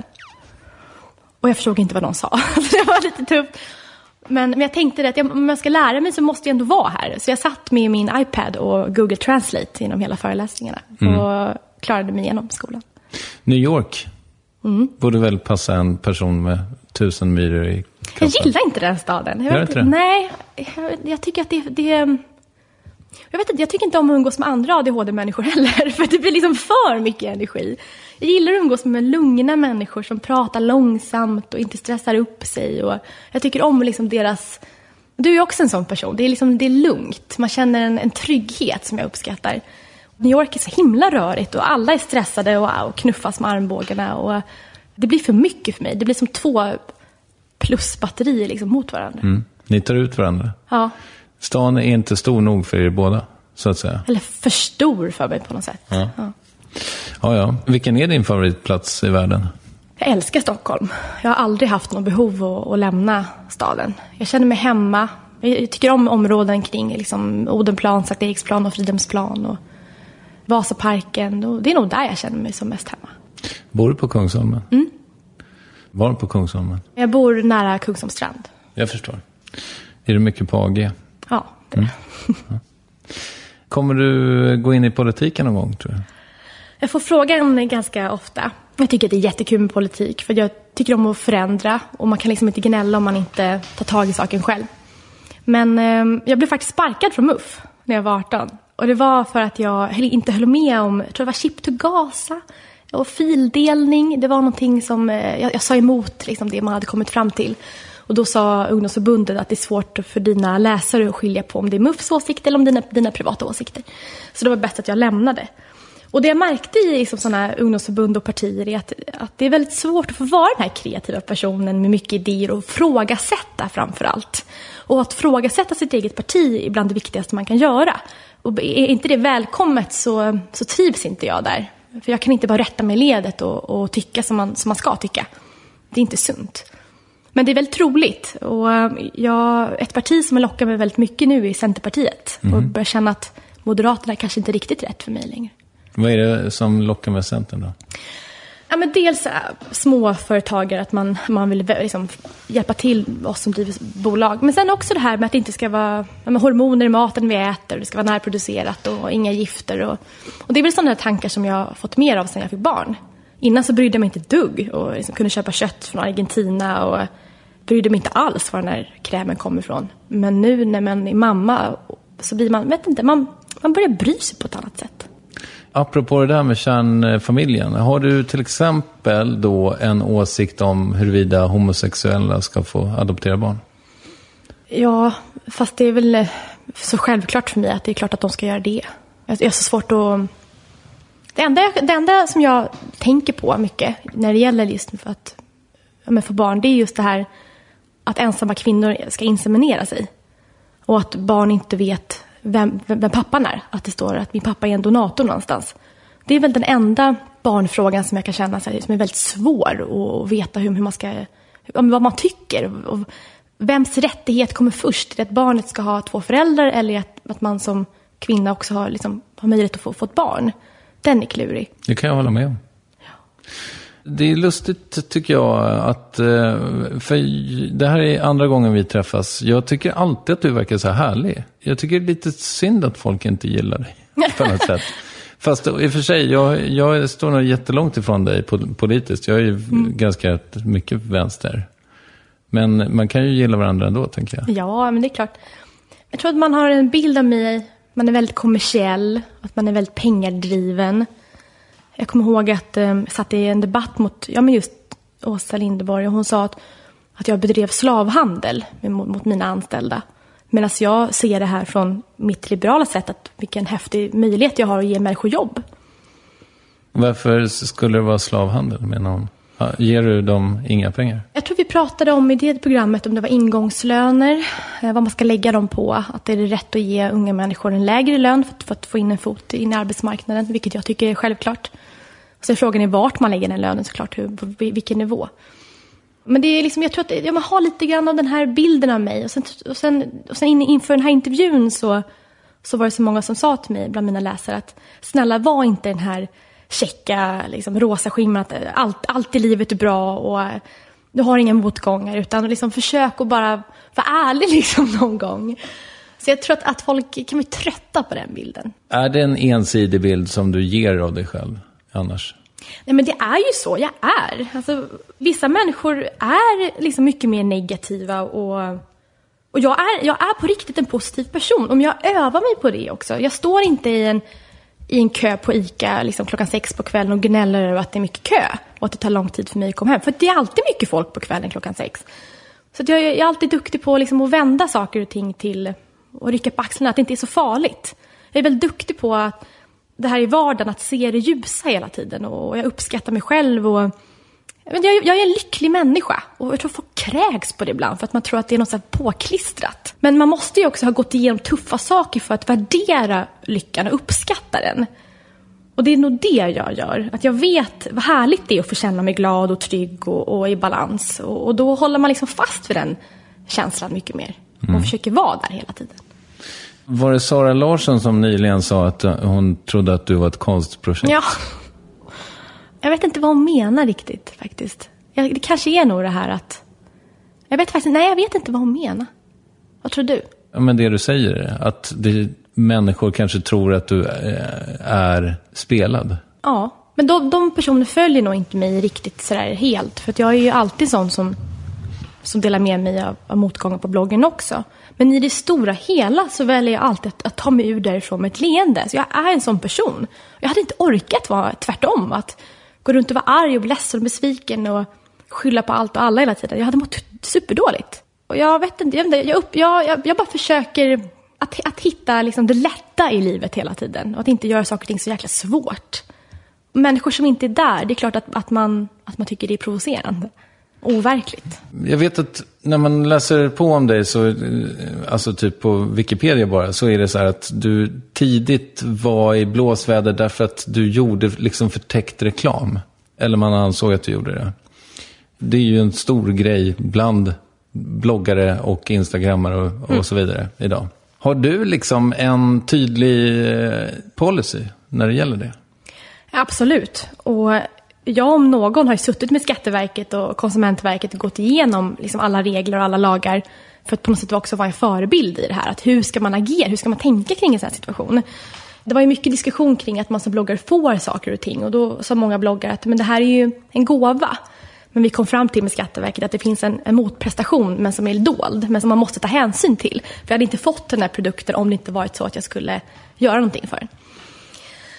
Och jag förstod inte vad de sa. Det var lite tufft. Men, men jag tänkte det att jag, om jag ska lära mig så måste jag ändå vara här. Så jag satt med min iPad och Google Translate genom hela föreläsningarna. Mm. Och klarade mig igenom skolan. New York. Mm. Borde väl passa en person med tusen myror i kroppen. Jag gillar inte den staden. Jag Gör vet, inte det? Nej, jag, jag tycker att det, det... Jag vet inte, jag tycker inte om att umgås med andra A D H D-människor heller. För det blir liksom för mycket energi. Jag gillar att umgås med lugna människor som pratar långsamt och inte stressar upp sig. Och jag tycker om liksom deras... Du är också en sån person. Det är, liksom, det är lugnt. Man känner en, en trygghet som jag uppskattar. New York är så himla rörigt och alla är stressade och, och knuffas med armbågarna. Och det blir för mycket för mig. Det blir som två plusbatterier liksom mot varandra. Mm. Ni tar ut varandra. Ja. Stan är inte stor nog för er båda, så att säga. Eller för stor för mig på något sätt. Ja. Ja. Ja, ja. Vilken är din favoritplats i världen? Jag älskar Stockholm. Jag har aldrig haft något behov att, att lämna staden. Jag känner mig hemma. Jag tycker om områden kring liksom Odenplan, Sankt Eriksplan och Fridhemsplan och Vasaparken. Och det är nog där jag känner mig som mest hemma. Bor du på Kungsholmen? Mm. Var på Kungsholmen? Jag bor nära Kungsholmstrand. Jag förstår. Är du mycket på A G? Ja, det är mm. Ja. Kommer du gå in i politiken någon gång, tror jag? Jag får frågan ganska ofta. Jag tycker att det är jättekul med politik. För jag tycker om att förändra. Och man kan liksom inte gnälla om man inte tar tag i saken själv. Men eh, jag blev faktiskt sparkad från M U F när jag var arton. Och det var för att jag inte höll med om, jag tror det var chip to Gaza och fildelning. Det var någonting som eh, jag, jag sa emot liksom, det man hade kommit fram till. Och då sa ungdomsförbundet att det är svårt för dina läsare att skilja på om det är M U Fs åsikter eller om dina, dina privata åsikter. Så det var bäst att jag lämnade. Och det jag märkte i liksom, sådana ungdomsförbund och partier är att, att det är väldigt svårt att få vara den här kreativa personen med mycket idéer och frågasätta framför allt. Och att frågasätta sitt eget parti är bland det viktigaste man kan göra. Och är inte det välkommet så, så trivs inte jag där. För jag kan inte bara rätta mig i ledet och, och tycka som man, som man ska tycka. Det är inte sunt. Men det är väldigt troligt. Och jag, ett parti som har lockat mig väldigt mycket nu är Centerpartiet. Mm. Och börjar känna att Moderaterna är kanske inte riktigt rätt för mig längre. Vad är det som lockar med Centern då? Ja, men dels äh, småföretagare, att man, man vill liksom hjälpa till oss som driver bolag. Men sen också det här med att det inte ska vara med hormoner i maten vi äter. Det ska vara närproducerat och inga gifter. Och, och det är väl sådana tankar som jag har fått mer av sedan jag fick barn. Innan så brydde jag mig inte dugg och liksom kunde köpa kött från Argentina och brydde mig inte alls var den här krämen kommer ifrån. Men nu när man är mamma så blir man, vet inte, man, man börjar bry sig på ett annat sätt. Apropå det där med kärnfamiljen. Har du till exempel då en åsikt om huruvida homosexuella ska få adoptera barn? Ja, fast det är väl så självklart för mig att det är klart att de ska göra det. Jag är så svårt att... Det enda, det enda som jag tänker på mycket när det gäller just för att ja, men för barn, det är just det här att ensamma kvinnor ska inseminera sig. Och att barn inte vet vem, vem, vem pappan är. Att det står att min pappa är en donator någonstans. Det är väl den enda barnfrågan som jag kan känna sig, som är väldigt svår att veta hur, hur man ska, vad man tycker. Och vems rättighet kommer först? Att barnet ska ha två föräldrar eller att, att man som kvinna också har, liksom, har möjlighet att få, få ett barn? Den är klurig. Det kan jag hålla med om. Ja. Det är lustigt tycker jag att, för det här är andra gången vi träffas. Jag tycker alltid att du verkar så här härlig. Jag tycker det är lite synd att folk inte gillar dig på något sätt. Fast i och för sig, jag, jag står nog jättelångt ifrån dig politiskt. Jag är ju mm. ganska mycket vänster. Men man kan ju gilla varandra ändå, tänker jag. Ja, men det är klart. Jag tror att man har en bild av mig. Man är väldigt kommersiell. Att man är väldigt pengadriven. Jag kommer ihåg att jag eh, satt i en debatt mot ja, men just Åsa Linderborg. Och hon sa att, att jag bedrev slavhandel mot, mot mina anställda. Medan jag ser det här från mitt liberala sätt. Att vilken häftig möjlighet jag har att ge människor jobb. Varför skulle det vara slavhandel, menar hon? Ger du dem inga pengar? Jag tror vi pratade om i det programmet om det var ingångslöner, vad man ska lägga dem på. Att det är rätt att ge unga människor en lägre lön för att, för att få in en fot in i arbetsmarknaden, vilket jag tycker är självklart. Så är frågan är vart man lägger den lönen såklart, hur, på vilken nivå. Men det är liksom, jag tror att ja, man har lite grann av den här bilden av mig. Och sen, och sen, och sen inför den här intervjun så, så var det så många som sa till mig, bland mina läsare, att snälla var inte den här checka, liksom, rosa skimmer att allt, allt i livet är bra och du har inga motgångar, utan liksom försök att bara vara ärlig liksom någon gång. Så jag tror att, att folk kan bli trötta på den bilden. Är det en ensidig bild som du ger av dig själv annars? Nej, men det är ju så jag är. Alltså, vissa människor är liksom mycket mer negativa och, och jag, är, jag är på riktigt en positiv person. Om jag övar mig på det också. Jag står inte i en i en kö på ICA liksom klockan sex på kvällen och gnäller över att det är mycket kö och att det tar lång tid för mig att komma hem. För det är alltid mycket folk på kvällen klockan sex. Så att jag, jag är alltid duktig på liksom att vända saker och ting till och rycka på axlarna, att det inte är så farligt. Jag är väldigt duktig på att det här i vardagen, att se det ljusa hela tiden, och jag uppskattar mig själv och jag, jag är en lycklig människa, och jag tror folk kräks på det ibland för att man tror att det är något så här påklistrat. Men man måste ju också ha gått igenom tuffa saker för att värdera lyckan och uppskatta den. Och det är nog det jag gör. Att jag vet vad härligt det är att få känna mig glad och trygg och, och i balans. Och, och då håller man liksom fast vid den känslan mycket mer. Mm. Och försöker vara där hela tiden. Var det Sara Larsson som nyligen sa att hon trodde att du var ett konstprojekt? Ja. Jag vet inte vad hon menar riktigt faktiskt. Jag, det kanske är nog det här att... Jag vet faktiskt... Nej, jag vet inte vad hon menar. Vad tror du? Ja, men det du säger är att det, människor kanske tror att du är spelad. Ja, men de, de personer följer nog inte mig riktigt sådär helt. För att jag är ju alltid sån som, som delar med mig av, av motgångar på bloggen också. Men i det stora hela så väljer jag alltid att, att ta mig ur därifrån med ett leende. Så jag är en sån person. Jag hade inte orkat vara tvärtom, att gå runt och vara arg och bli ledsen och besviken och skylla på allt och alla hela tiden. Jag hade mått superdåligt. Och jag vet inte, jag, vet inte, jag, upp, jag, jag, jag bara försöker att, att hitta liksom det lätta i livet hela tiden. Och att inte göra saker och ting så jäkla svårt. Människor som inte är där, det är klart att, att, man, att man tycker det är provocerande. Overkligt. Jag vet att när man läser på om dig, så, alltså typ på Wikipedia bara, så är det så här att du tidigt var i blåsväder därför att du gjorde liksom förtäckt reklam. Eller man ansåg att du gjorde det. Det är ju en stor grej bland bloggare och instagrammare och, och mm. så vidare idag. Har du liksom en tydlig policy när det gäller det? Absolut. Och jag om någon har ju suttit med Skatteverket och Konsumentverket och gått igenom liksom alla regler och alla lagar för att på något sätt också vara en förebild i det här. Att hur ska man agera? Hur ska man tänka kring en sån här situation? Det var ju mycket diskussion kring att man som bloggare får saker och ting. Och då sa många bloggare att men det här är ju en gåva. Men vi kom fram till med Skatteverket att det finns en, en motprestation men som är dold. Men som man måste ta hänsyn till. För jag hade inte fått den här produkten om det inte varit så att jag skulle göra någonting för den.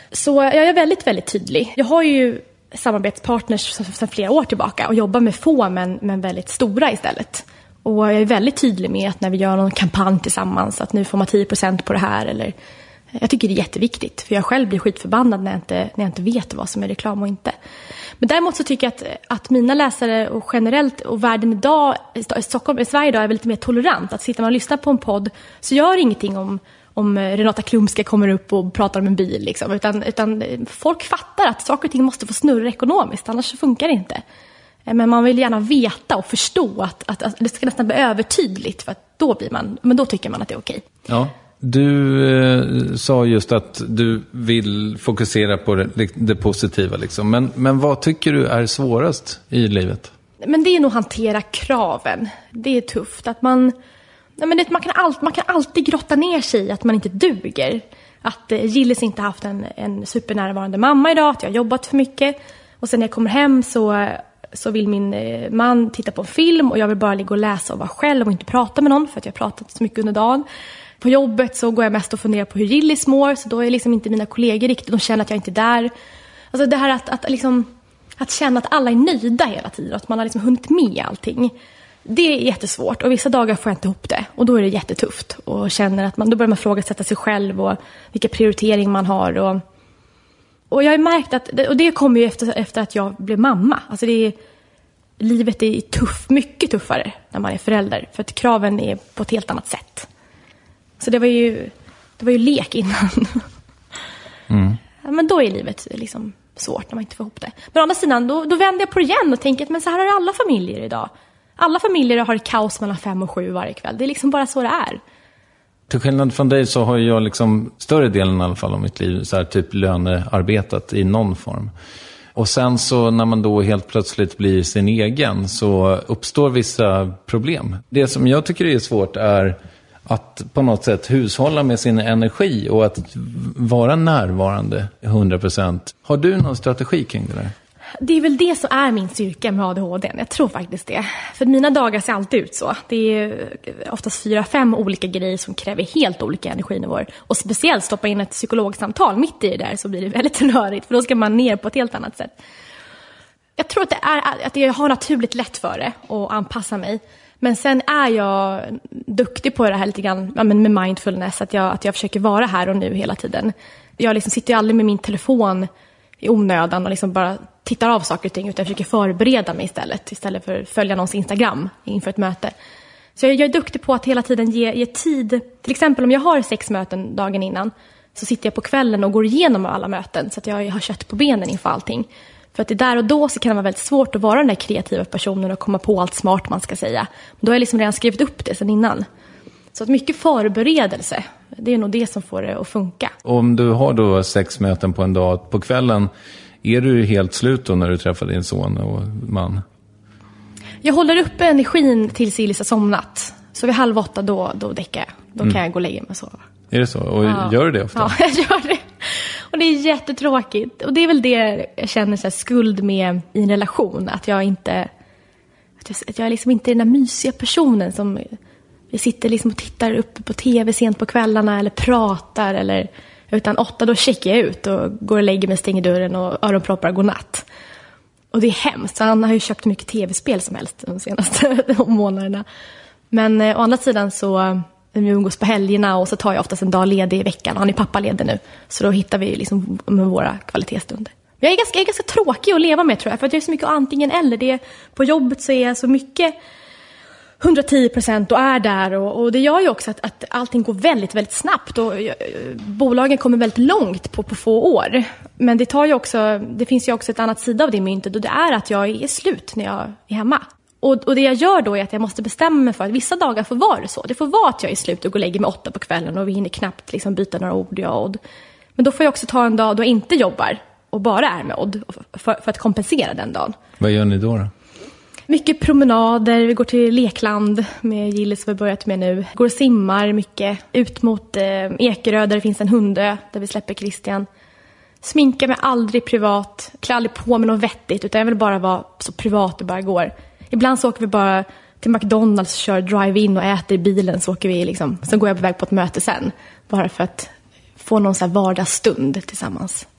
Så jag är väldigt, väldigt tydlig. Jag har ju samarbetspartners sedan flera år tillbaka och jobbar med få men, men väldigt stora istället. Och jag är väldigt tydlig med att när vi gör någon kampanj tillsammans att nu får man tio procent på det här. Eller, jag tycker det är jätteviktigt för jag själv blir skitförbannad när jag inte, när jag inte vet vad som är reklam och inte. Men däremot så tycker jag att, att mina läsare och generellt och världen idag, i Stockholm, i Sverige idag är lite mer tolerant. Att sitta man och lyssnar på en podd så gör ingenting om, om Renata Klumska kommer upp och pratar om en bil. Liksom. Utan, utan folk fattar att saker och ting måste få snurra ekonomiskt, annars så funkar det inte. Men man vill gärna veta och förstå att, att, att det ska nästan bli övertydligt för att då blir man, men då tycker man att det är okej. Ja. Du eh, sa just att du vill fokusera på det, det positiva liksom. Men, men vad tycker du är svårast i livet? Men det är nog att hantera kraven. Det är tufft att man, nej men det, man, kan all, man kan alltid grotta ner sig i att man inte duger. Att eh, Gillis inte haft en, en supernärvarande mamma idag, att jag har jobbat för mycket. Och sen när jag kommer hem så, så vill min eh, man titta på en film och jag vill bara ligga och läsa och vara själv och inte prata med någon för att jag har pratat så mycket under dagen. På jobbet så går jag mest och funderar på hur Gillis mår, så då är liksom inte mina kollegor riktigt, de känner att jag inte är där. Alltså det här att, att, liksom, att känna att alla är nöjda hela tiden, att man har liksom hunnit med allting. Det är jättesvårt och vissa dagar får jag inte ihop det och då är det jättetufft och känner att man, då börjar man ifrågasätta sig själv och vilka prioriteringar man har. Och, och jag har märkt att, och det kommer ju efter, efter att jag blev mamma. Alltså det är, livet är tuff, mycket tuffare när man är förälder för att kraven är på ett helt annat sätt. Så det var ju, det var ju lek innan. Mm. Ja, men då är livet liksom svårt när man inte får ihop det. Men å andra sidan, då, då vänder jag på det igen och tänker att men så här har alla familjer idag. Alla familjer har kaos mellan fem och sju varje kväll. Det är liksom bara så det är. Till skillnad från dig så har jag liksom större delen i alla fall av mitt liv så här typ lönearbetat i någon form. Och sen så när man då helt plötsligt blir sin egen så uppstår vissa problem. Det som jag tycker är svårt är att på något sätt hushålla med sin energi och att vara närvarande hundra procent. Har du någon strategi kring det där? Det är väl det som är min styrka med A D H D. Jag tror faktiskt det. För mina dagar ser alltid ut så. Det är oftast fyra, fem olika grejer som kräver helt olika energinivåer. Och speciellt stoppa in ett psykologsamtal mitt i det där så blir det väldigt rörigt. För då ska man ner på ett helt annat sätt. Jag tror att, det är, att jag har naturligt lätt för det och anpassa mig. Men sen är jag duktig på det här lite grann med mindfulness. Att jag, att jag försöker vara här och nu hela tiden. Jag liksom sitter ju aldrig med min telefon i onödan och liksom bara tittar av saker och ting. Utan jag försöker förbereda mig istället. Istället för att följa någons Instagram inför ett möte. Så jag, jag är duktig på att hela tiden ge, ge tid. Till exempel om jag har sex möten dagen innan. Så sitter jag på kvällen och går igenom alla möten. Så att jag har kött på benen inför allting. För att det där och då så kan det vara väldigt svårt att vara den där kreativa personen och komma på allt smart man ska säga. Men då har jag liksom redan skrivit upp det sedan innan. Så att mycket förberedelse, det är nog det som får det att funka. Om du har då sex möten på en dag på kvällen, är du helt slut då när du träffar din son och man? Jag håller uppe energin tills Ilis har somnat. Så vid halv åtta då, då däckar jag. Då kan mm. jag gå och lägga mig och sova. Är det så? Och ja. Gör du det ofta? Ja, jag gör det. Och det är jättetråkigt. Och det är väl det jag känner så här skuld med i en relation. Att jag inte att jag, att jag liksom inte är den där mysiga personen som vi sitter liksom och tittar upp på tv sent på kvällarna eller pratar. Eller, utan åtta då checkar jag ut och går och lägger mig, stänger dörren och öronproppar och går natt. Och det är hemskt. Han har ju köpt mycket tv-spel som helst de senaste månaderna. Men eh, å andra sidan så vi umgås på helgerna och så tar jag oftast en dag ledig i veckan. Han är pappaledig nu. Så då hittar vi liksom med våra kvalitetsstunder. Jag är ganska, jag är ganska tråkig att leva med tror jag. För att jag är så mycket antingen eller. Det är, på jobbet så är jag så mycket hundratio procent och är där. Och, och det gör ju också att, att allting går väldigt, väldigt snabbt. Och jag, bolagen kommer väldigt långt på, på få år. Men det, tar ju också, det finns ju också ett annat sida av det myntet. Och det är att jag är slut när jag är hemma. Och, och det jag gör då är att jag måste bestämma mig för att vissa dagar får vara så. Det får vara att jag är slut och går och lägger mig åtta på kvällen och vi hinner knappt liksom byta några ord. Jag och Odd. Men då får jag också ta en dag då jag inte jobbar och bara är med Odd för, för att kompensera den dagen. Vad gör ni då då? Mycket promenader, vi går till lekland med Gillis som vi har börjat med nu. Går och simmar mycket, ut mot eh, Ekerö där det finns en hundö där vi släpper Christian. Sminkar mig aldrig privat, klär aldrig på mig något vettigt utan jag vill bara vara så privat det bara går. Ibland så åker vi bara till McDonalds och kör drive-in och äter i bilen. Så åker vi liksom, så går jag på väg på ett möte sen. Bara för att få någon så här vardagsstund tillsammans.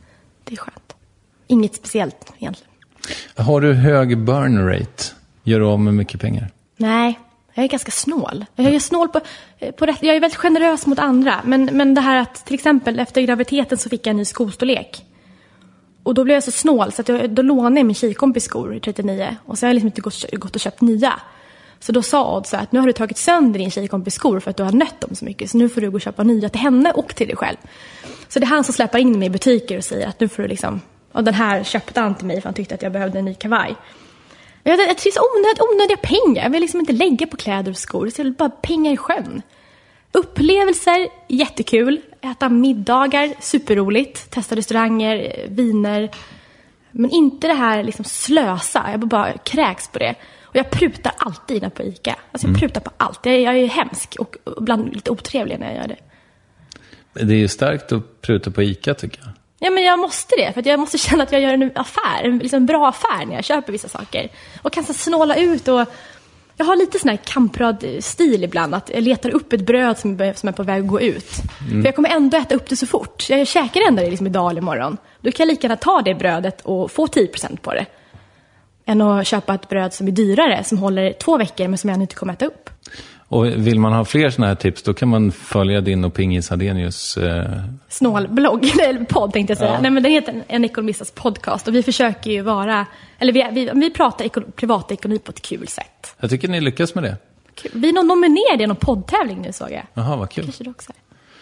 det är skönt. Inget speciellt egentligen. Har du hög burn rate? Gör du av med mycket pengar? Nej, jag är ganska snål. Jag är snål på, på rätt, jag är väldigt generös mot andra. Men, men det här att till exempel efter graviditeten så fick jag en ny skostorlek. Och då blev jag så snål så att jag, då lånade jag min tjejkompis skor i trettionio. Och så har jag liksom inte gått, gått och köpt nya. Så då sa Odd så att nu har du tagit sönder din tjejkompis skor för att du har nött dem så mycket. Så nu får du gå och köpa nya till henne och till dig själv. Så det är han som släpper in mig i butiker och säger att nu får du liksom... Och den här köpte han till mig för han tyckte att jag behövde en ny kavaj. Jag, jag tycker så onöd, onödiga pengar. Jag vill liksom inte lägga på kläder och skor. Jag vill bara pengar i sjön. Upplevelser, jättekul. Äta middagar, superroligt. Testa restauranger, viner. Men inte det här liksom slösa. Jag bara kräks på det. Och jag prutar alltid när på Ica. Alltså jag mm. prutar på allt. Jag, jag är hemsk och ibland lite otrevlig när jag gör det. Det är ju starkt att pruta på Ica tycker jag. Ja, men jag måste det. För att jag måste känna att jag gör en affär. En liksom bra affär när jag köper vissa saker. Och kan så snåla ut. Och jag har lite sån här kamprad-stil ibland. Att jag letar upp ett bröd som, som är på väg att gå ut. Mm. För jag kommer ändå äta upp det så fort. Jag käkar ändå det liksom idag eller imorgon. Då kan jag lika gärna ta det brödet och få tio procent på det. Än att köpa ett bröd som är dyrare. Som håller två veckor men som jag inte kommer äta upp. Och vill man ha fler såna här tips då kan man följa din och Pingis Hadenius eh... snålblogg eller podd tänkte jag säga. Ja. Nej, men den heter en, en ekonomistas podcast och vi försöker ju vara eller vi vi, vi pratar eko, privatekonomi på ett kul sätt. Jag tycker ni lyckas med det. Kul. Vi är nominerade i någon poddtävling nu såg jag. Jaha, vad kul. Kanske det också är.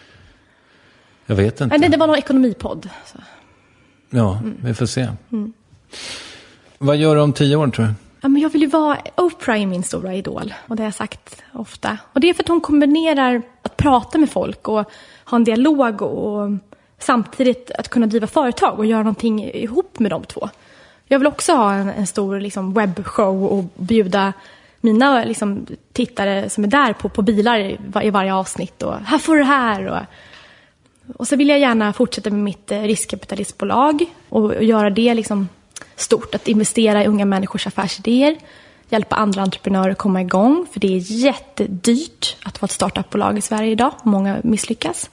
Jag vet inte. Nej, det var någon ekonomipodd så. Ja, mm. vi får se. Mm. Vad gör du om tio år tror du? Ja, men jag vill ju vara Oprah i min stora idol. Och det har jag sagt ofta. Och det är för att hon kombinerar att prata med folk och ha en dialog och samtidigt att kunna driva företag och göra någonting ihop med de två. Jag vill också ha en, en stor liksom, webbshow och bjuda mina liksom, tittare som är där på, på bilar i, var, i varje avsnitt. Och här får du det här. Och, och så vill jag gärna fortsätta med mitt eh, riskkapitalistbolag och, och göra det liksom... stort, att investera i unga människors affärsidéer, hjälpa andra entreprenörer att komma igång, för det är jättedyrt att vara ett startupbolag i Sverige idag. Många misslyckas.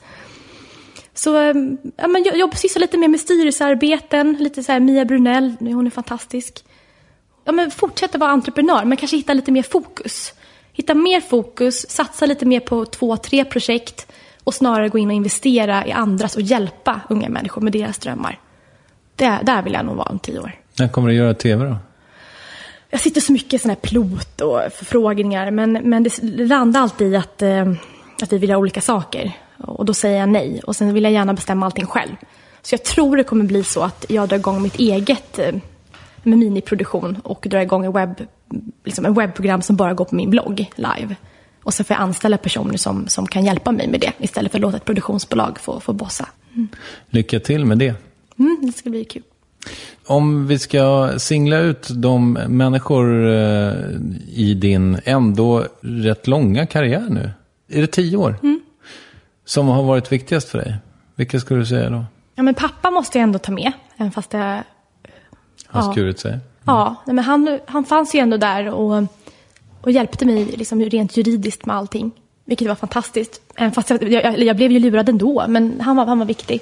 Så ja, men jag jobbar sysslar lite mer med styrelsearbeten, lite så här Mia Brunell, hon är fantastisk. Ja, men fortsätta vara entreprenör, men kanske hitta lite mer fokus. Hitta mer fokus, satsa lite mer på två, tre projekt och snarare gå in och investera i andras och hjälpa unga människor med deras drömmar. Det, där vill jag nog vara om tio år. När kommer du göra tv då? Jag sitter så mycket i såna här pilot och förfrågningar. Men, men det landar alltid i att, eh, att vi vill ha olika saker. Och då säger jag nej. Och sen vill jag gärna bestämma allting själv. Så jag tror det kommer bli så att jag drar igång mitt eget eh, med miniproduktion. Och drar igång en, webb, liksom en webbprogram som bara går på min blogg live. Och så får jag anställa personer som, som kan hjälpa mig med det. Istället för att låta ett produktionsbolag få, få bossa. Mm. Lycka till med det. Mm, det ska bli kul. Om vi ska singla ut de människor eh, i din ändå rätt långa karriär nu. Är det tio år? Mm. Som har varit viktigast för dig? Vilka skulle du säga då? Ja, men pappa måste jag ändå ta med. Även fast det... Har ja. skurit sig? Mm. Ja, men han, han fanns ju ändå där och, och hjälpte mig liksom rent juridiskt med allting. Vilket var fantastiskt. Även fast jag, jag, jag blev ju lurad ändå, men han var, han var viktig.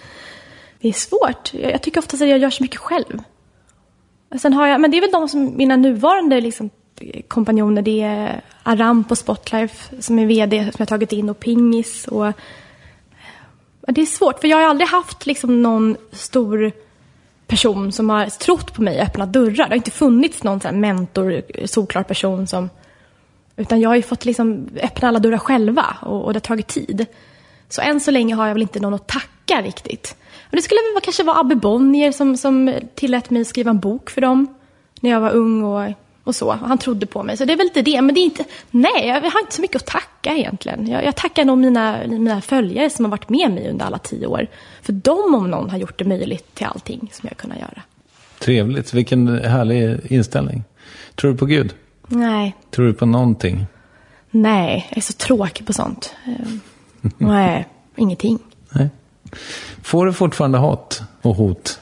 Det är svårt. Jag tycker ofta att jag gör så mycket själv. Sen har jag, men det är väl de som mina nuvarande liksom, kompanjoner. Det är Aram på Spotlife som är vd som jag tagit in och Pingis. Och, det är svårt för jag har aldrig haft liksom, någon stor person som har trott på mig och öppnat dörrar. Det har inte funnits någon sån här mentor, solklar person som... Utan jag har ju fått liksom, öppna alla dörrar själva och, och det har tagit tid. Så än så länge har jag väl inte någon att tacka riktigt. Men det skulle väl kanske vara Abbe Bonnier som, som tillät mig skriva en bok för dem när jag var ung och, och så. Och han trodde på mig. Så det är väl inte det. Men det är inte, nej, jag har inte så mycket att tacka egentligen. Jag, jag tackar nog mina, mina följare som har varit med mig under alla tio år. För de om någon har gjort det möjligt till allting som jag kunnat göra. Trevligt. Vilken härlig inställning. Tror du på Gud? Nej. Tror du på någonting? Nej, jag är så tråkig på sånt. Nej, ingenting. Nej. Får du fortfarande hat och hot?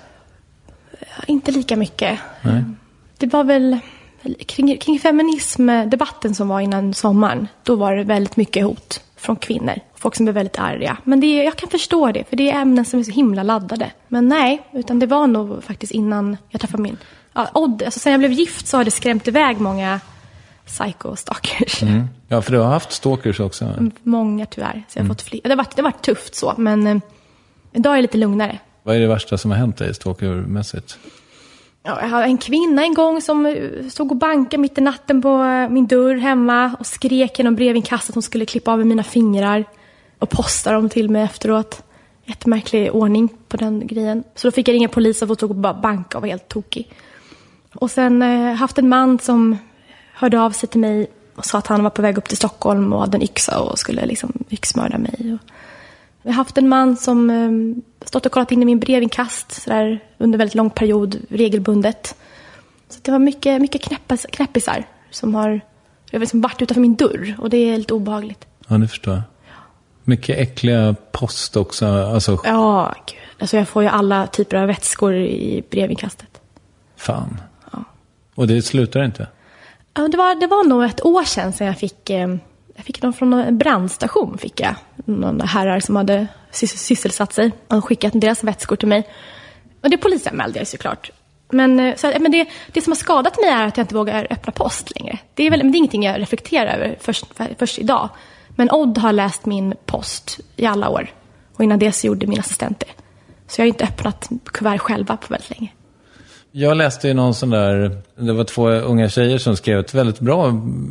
Inte lika mycket. Nej. Det var väl kring, kring feminismdebatten som var innan sommaren. Då var det väldigt mycket hot. från kvinnor. Folk som är väldigt arga. Men det är, jag kan förstå det, för det är ämnen som är så himla laddade. Men nej, utan det var nog faktiskt innan jag träffade min... Ja, Odd, alltså sen jag blev gift så har det skrämt iväg många psycho-stalkers. Mm. Ja, för du har haft stalkers också. Många tyvärr. Så jag har mm. fått fler. Det har varit, det har varit tufft så, men eh, idag är det lite lugnare. Vad är det värsta som har hänt dig stalkermässigt? Ja, jag hade en kvinna en gång som stod och bankade mitt i natten på min dörr hemma och skrek genom brevinkastet att hon skulle klippa av mina fingrar och posta dem till mig efteråt. Jättemärklig ordning på den grejen. Så då fick jag ringa polisen och tog och bara banka och var helt tokig. Och sen eh, haft en man som hörde av sig till mig och sa att han var på väg upp till Stockholm och hade en yxa och skulle liksom yxmörda mig. Och jag har haft en man som eh, stått och kollat in i min brevinkast så där, under väldigt lång period, regelbundet. Så det var mycket, mycket knäppis, knäppisar som har jag vet, som varit utanför min dörr. Och det är lite obehagligt. Ja, det förstår jag. Mycket äckliga post också. Alltså... Ja, gud. Alltså jag får ju alla typer av vätskor i brevinkastet. Fan. Ja. Och det slutar inte? Ja, det var, det var nog ett år sedan sedan jag fick... Eh, Jag fick dem från en brandstation, fick jag. Några herrar som hade sys- sysselsatt sig. Och skickat deras vätskor till mig. Och det polisanmälde jag såklart. Men, så, men det, det som har skadat mig är att jag inte vågar öppna post längre. Det är, väl, men det är ingenting jag reflekterar över först, först idag. Men Odd har läst min post i alla år. Och innan det så gjorde min assistent det. Så jag har inte öppnat kuvert själva på väldigt länge. Jag läste ju någon sån där, det var två unga tjejer som skrev ett väldigt bra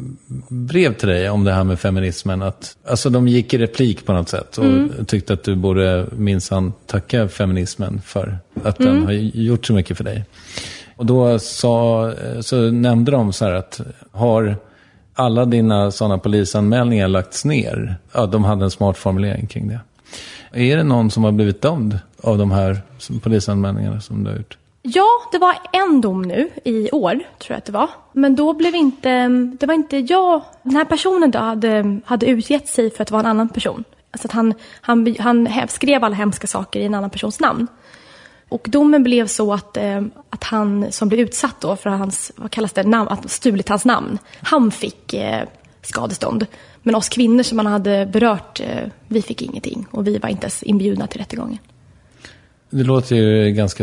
brev till dig om det här med feminismen. Att, alltså de gick i replik på något sätt och mm. tyckte att du borde minsann tacka feminismen för att den mm. har gjort så mycket för dig. Och då sa, så nämnde de så här att har alla dina sådana polisanmälningar lagts ner? Ja, de hade en smart formulering kring det. Är det någon som har blivit dömd av de här polisanmälningarna som du har gjort? Ja, det var en dom nu i år, tror jag att det var. Men då blev inte, det var inte jag, den här personen då hade, hade utgett sig för att vara en annan person. Alltså att han, han, han skrev alla hemska saker i en annan persons namn. Och domen blev så att, att han som blev utsatt då för hans, vad kallas det, namn, att stulit hans namn. Han fick eh, skadestånd. Men oss kvinnor som han hade berört, eh, vi fick ingenting. Och vi var inte ens inbjudna till rättegången. Det låter ju ganska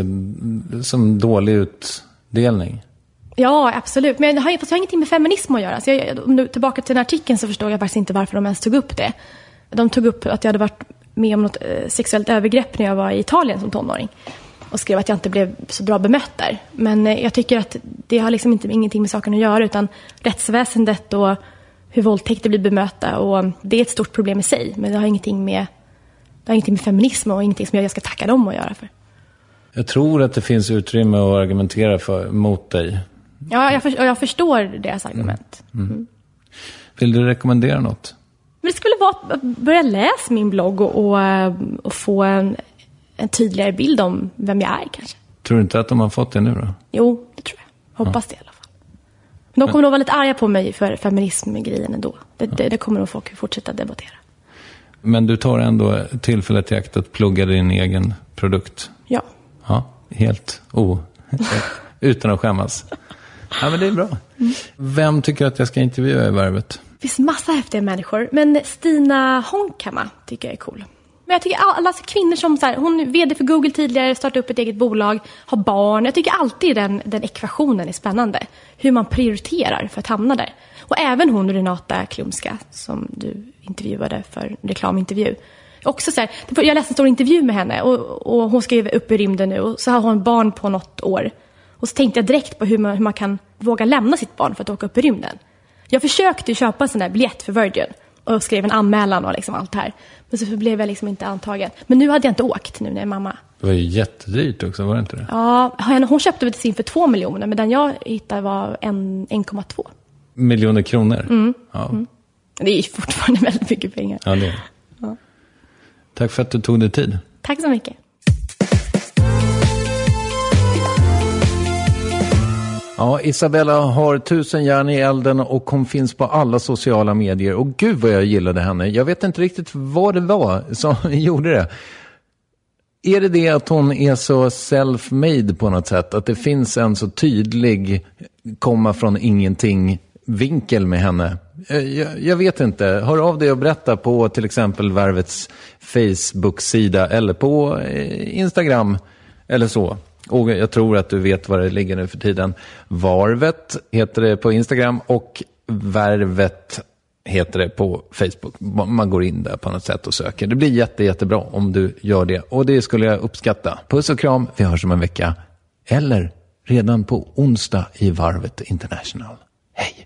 som dålig utdelning. Ja, absolut. Men jag har, fast jag har ingenting med feminism att göra. Så jag, om du tillbaka till den artikeln så förstår jag faktiskt inte varför de ens tog upp det. De tog upp att jag hade varit med om något eh, sexuellt övergrepp när jag var i Italien som tonåring. Och skrev att jag inte blev så bra bemött där. Men eh, jag tycker att det har liksom inte, ingenting med saken att göra. Utan rättsväsendet och hur våldtäkter blir bemöta. Och det är ett stort problem i sig. Men det har ingenting med... Det har ingenting med feminism och ingenting som jag ska tacka dem att göra för. Jag tror att det finns utrymme att argumentera för, mot dig. Ja, jag, för, jag förstår deras argument. Mm. Mm. Vill du rekommendera något? Men det skulle vara att börja läsa min blogg och, och, och få en, en tydligare bild om vem jag är kanske. Tror du inte att de har fått det nu då? Jo, det tror jag. Hoppas ja. det i alla fall. Men de kommer Men... nog vara lite arga på mig för feminism-grejen ändå. Det, ja. det, det kommer nog folk fortsätta debattera. Men du tar ändå tillfället i akt att plugga din egen produkt. Ja. Ja, helt oh, utan att skämmas. Ja, men det är bra. Mm. Vem tycker att jag ska intervjua i Värvet? Det finns massa häftiga människor. Men Stina Honkama tycker jag är cool. Men jag tycker alla kvinnor som så här, hon är vd för Google tidigare, startar upp ett eget bolag, har barn. Jag tycker alltid den, den ekvationen är spännande. Hur man prioriterar för att hamna där. Och även hon Renata Klumska som du intervjuade för en reklamintervju. Också så här, jag läste en stor intervju med henne och, och hon ska ju upp i rymden nu och så har hon barn på något år. Och så tänkte jag direkt på hur man, hur man kan våga lämna sitt barn för att åka upp i rymden. Jag försökte köpa en sån där biljett för Virgin och skrev en anmälan och liksom allt det här. Men så blev jag liksom inte antagen. Men nu hade jag inte åkt nu när jag är mamma. Det var ju jättedyrt också, var det inte det? Ja, hon köpte väl sin för två miljoner men den jag hittade var en komma två. Miljoner kronor? Mm. Ja. Mm. Det är ju fortfarande väldigt mycket pengar. Ja, det är. Ja. Tack för att du tog dig tid. Tack så mycket. Ja, Isabella har tusen järn i elden och hon finns på alla sociala medier. Och gud vad jag gillade henne. Jag vet inte riktigt vad det var som gjorde det. Är det det att hon är så self-made på något sätt? Att det finns en så tydlig komma från ingenting vinkel med henne. Jag, jag vet inte. Hör av dig och berätta på till exempel Värvets Facebook-sida eller på Instagram eller så. Och jag tror att du vet vad det ligger nu för tiden. Varvet heter det på Instagram och Värvet heter det på Facebook. Man går in där på något sätt och söker. Det blir jätte, jättebra om du gör det. Och det skulle jag uppskatta. Puss och kram, vi hörs om en vecka. Eller redan på onsdag i Varvet International. Hej!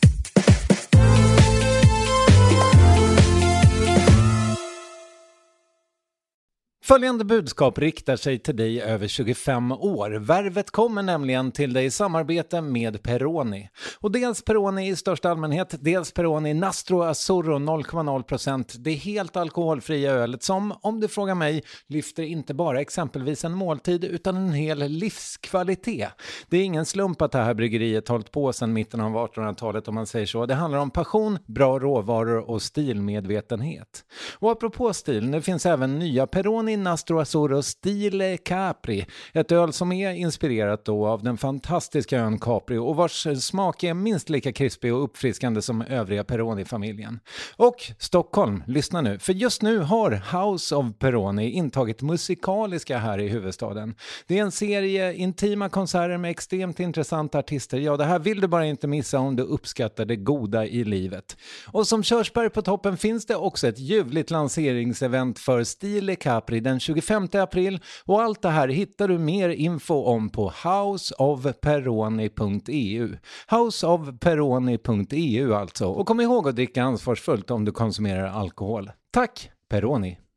Följande budskap riktar sig till dig över tjugofem år. Värvet kommer nämligen till dig i samarbete med Peroni. Och dels Peroni i största allmänhet, dels Peroni Nastro Azzurro noll komma noll procent. Det är helt alkoholfria ölet som, om du frågar mig, lyfter inte bara exempelvis en måltid utan en hel livskvalitet. Det är ingen slump att det här bryggeriet hållit på sedan mitten av artonhundratalet om man säger så. Det handlar om passion, bra råvaror och stilmedvetenhet. Och apropå stil, det finns även nya Peroni Nastro Azzurro Stile Capri. Ett öl som är inspirerat då av den fantastiska ön Capri och vars smak är minst lika krispig och uppfriskande som övriga Peroni-familjen. Och Stockholm, lyssna nu. För just nu har House of Peroni intagit musikaliska här i huvudstaden. Det är en serie intima konserter med extremt intressanta artister. Ja, det här vill du bara inte missa om du uppskattar det goda i livet. Och som körsbär på toppen finns det också ett ljuvligt lanseringsevent för Stile Capri den tjugofemte april och allt det här hittar du mer info om på house of peroni punkt e u. house of peroni punkt e u alltså. Och kom ihåg att dricka ansvarsfullt om du konsumerar alkohol. Tack, Peroni!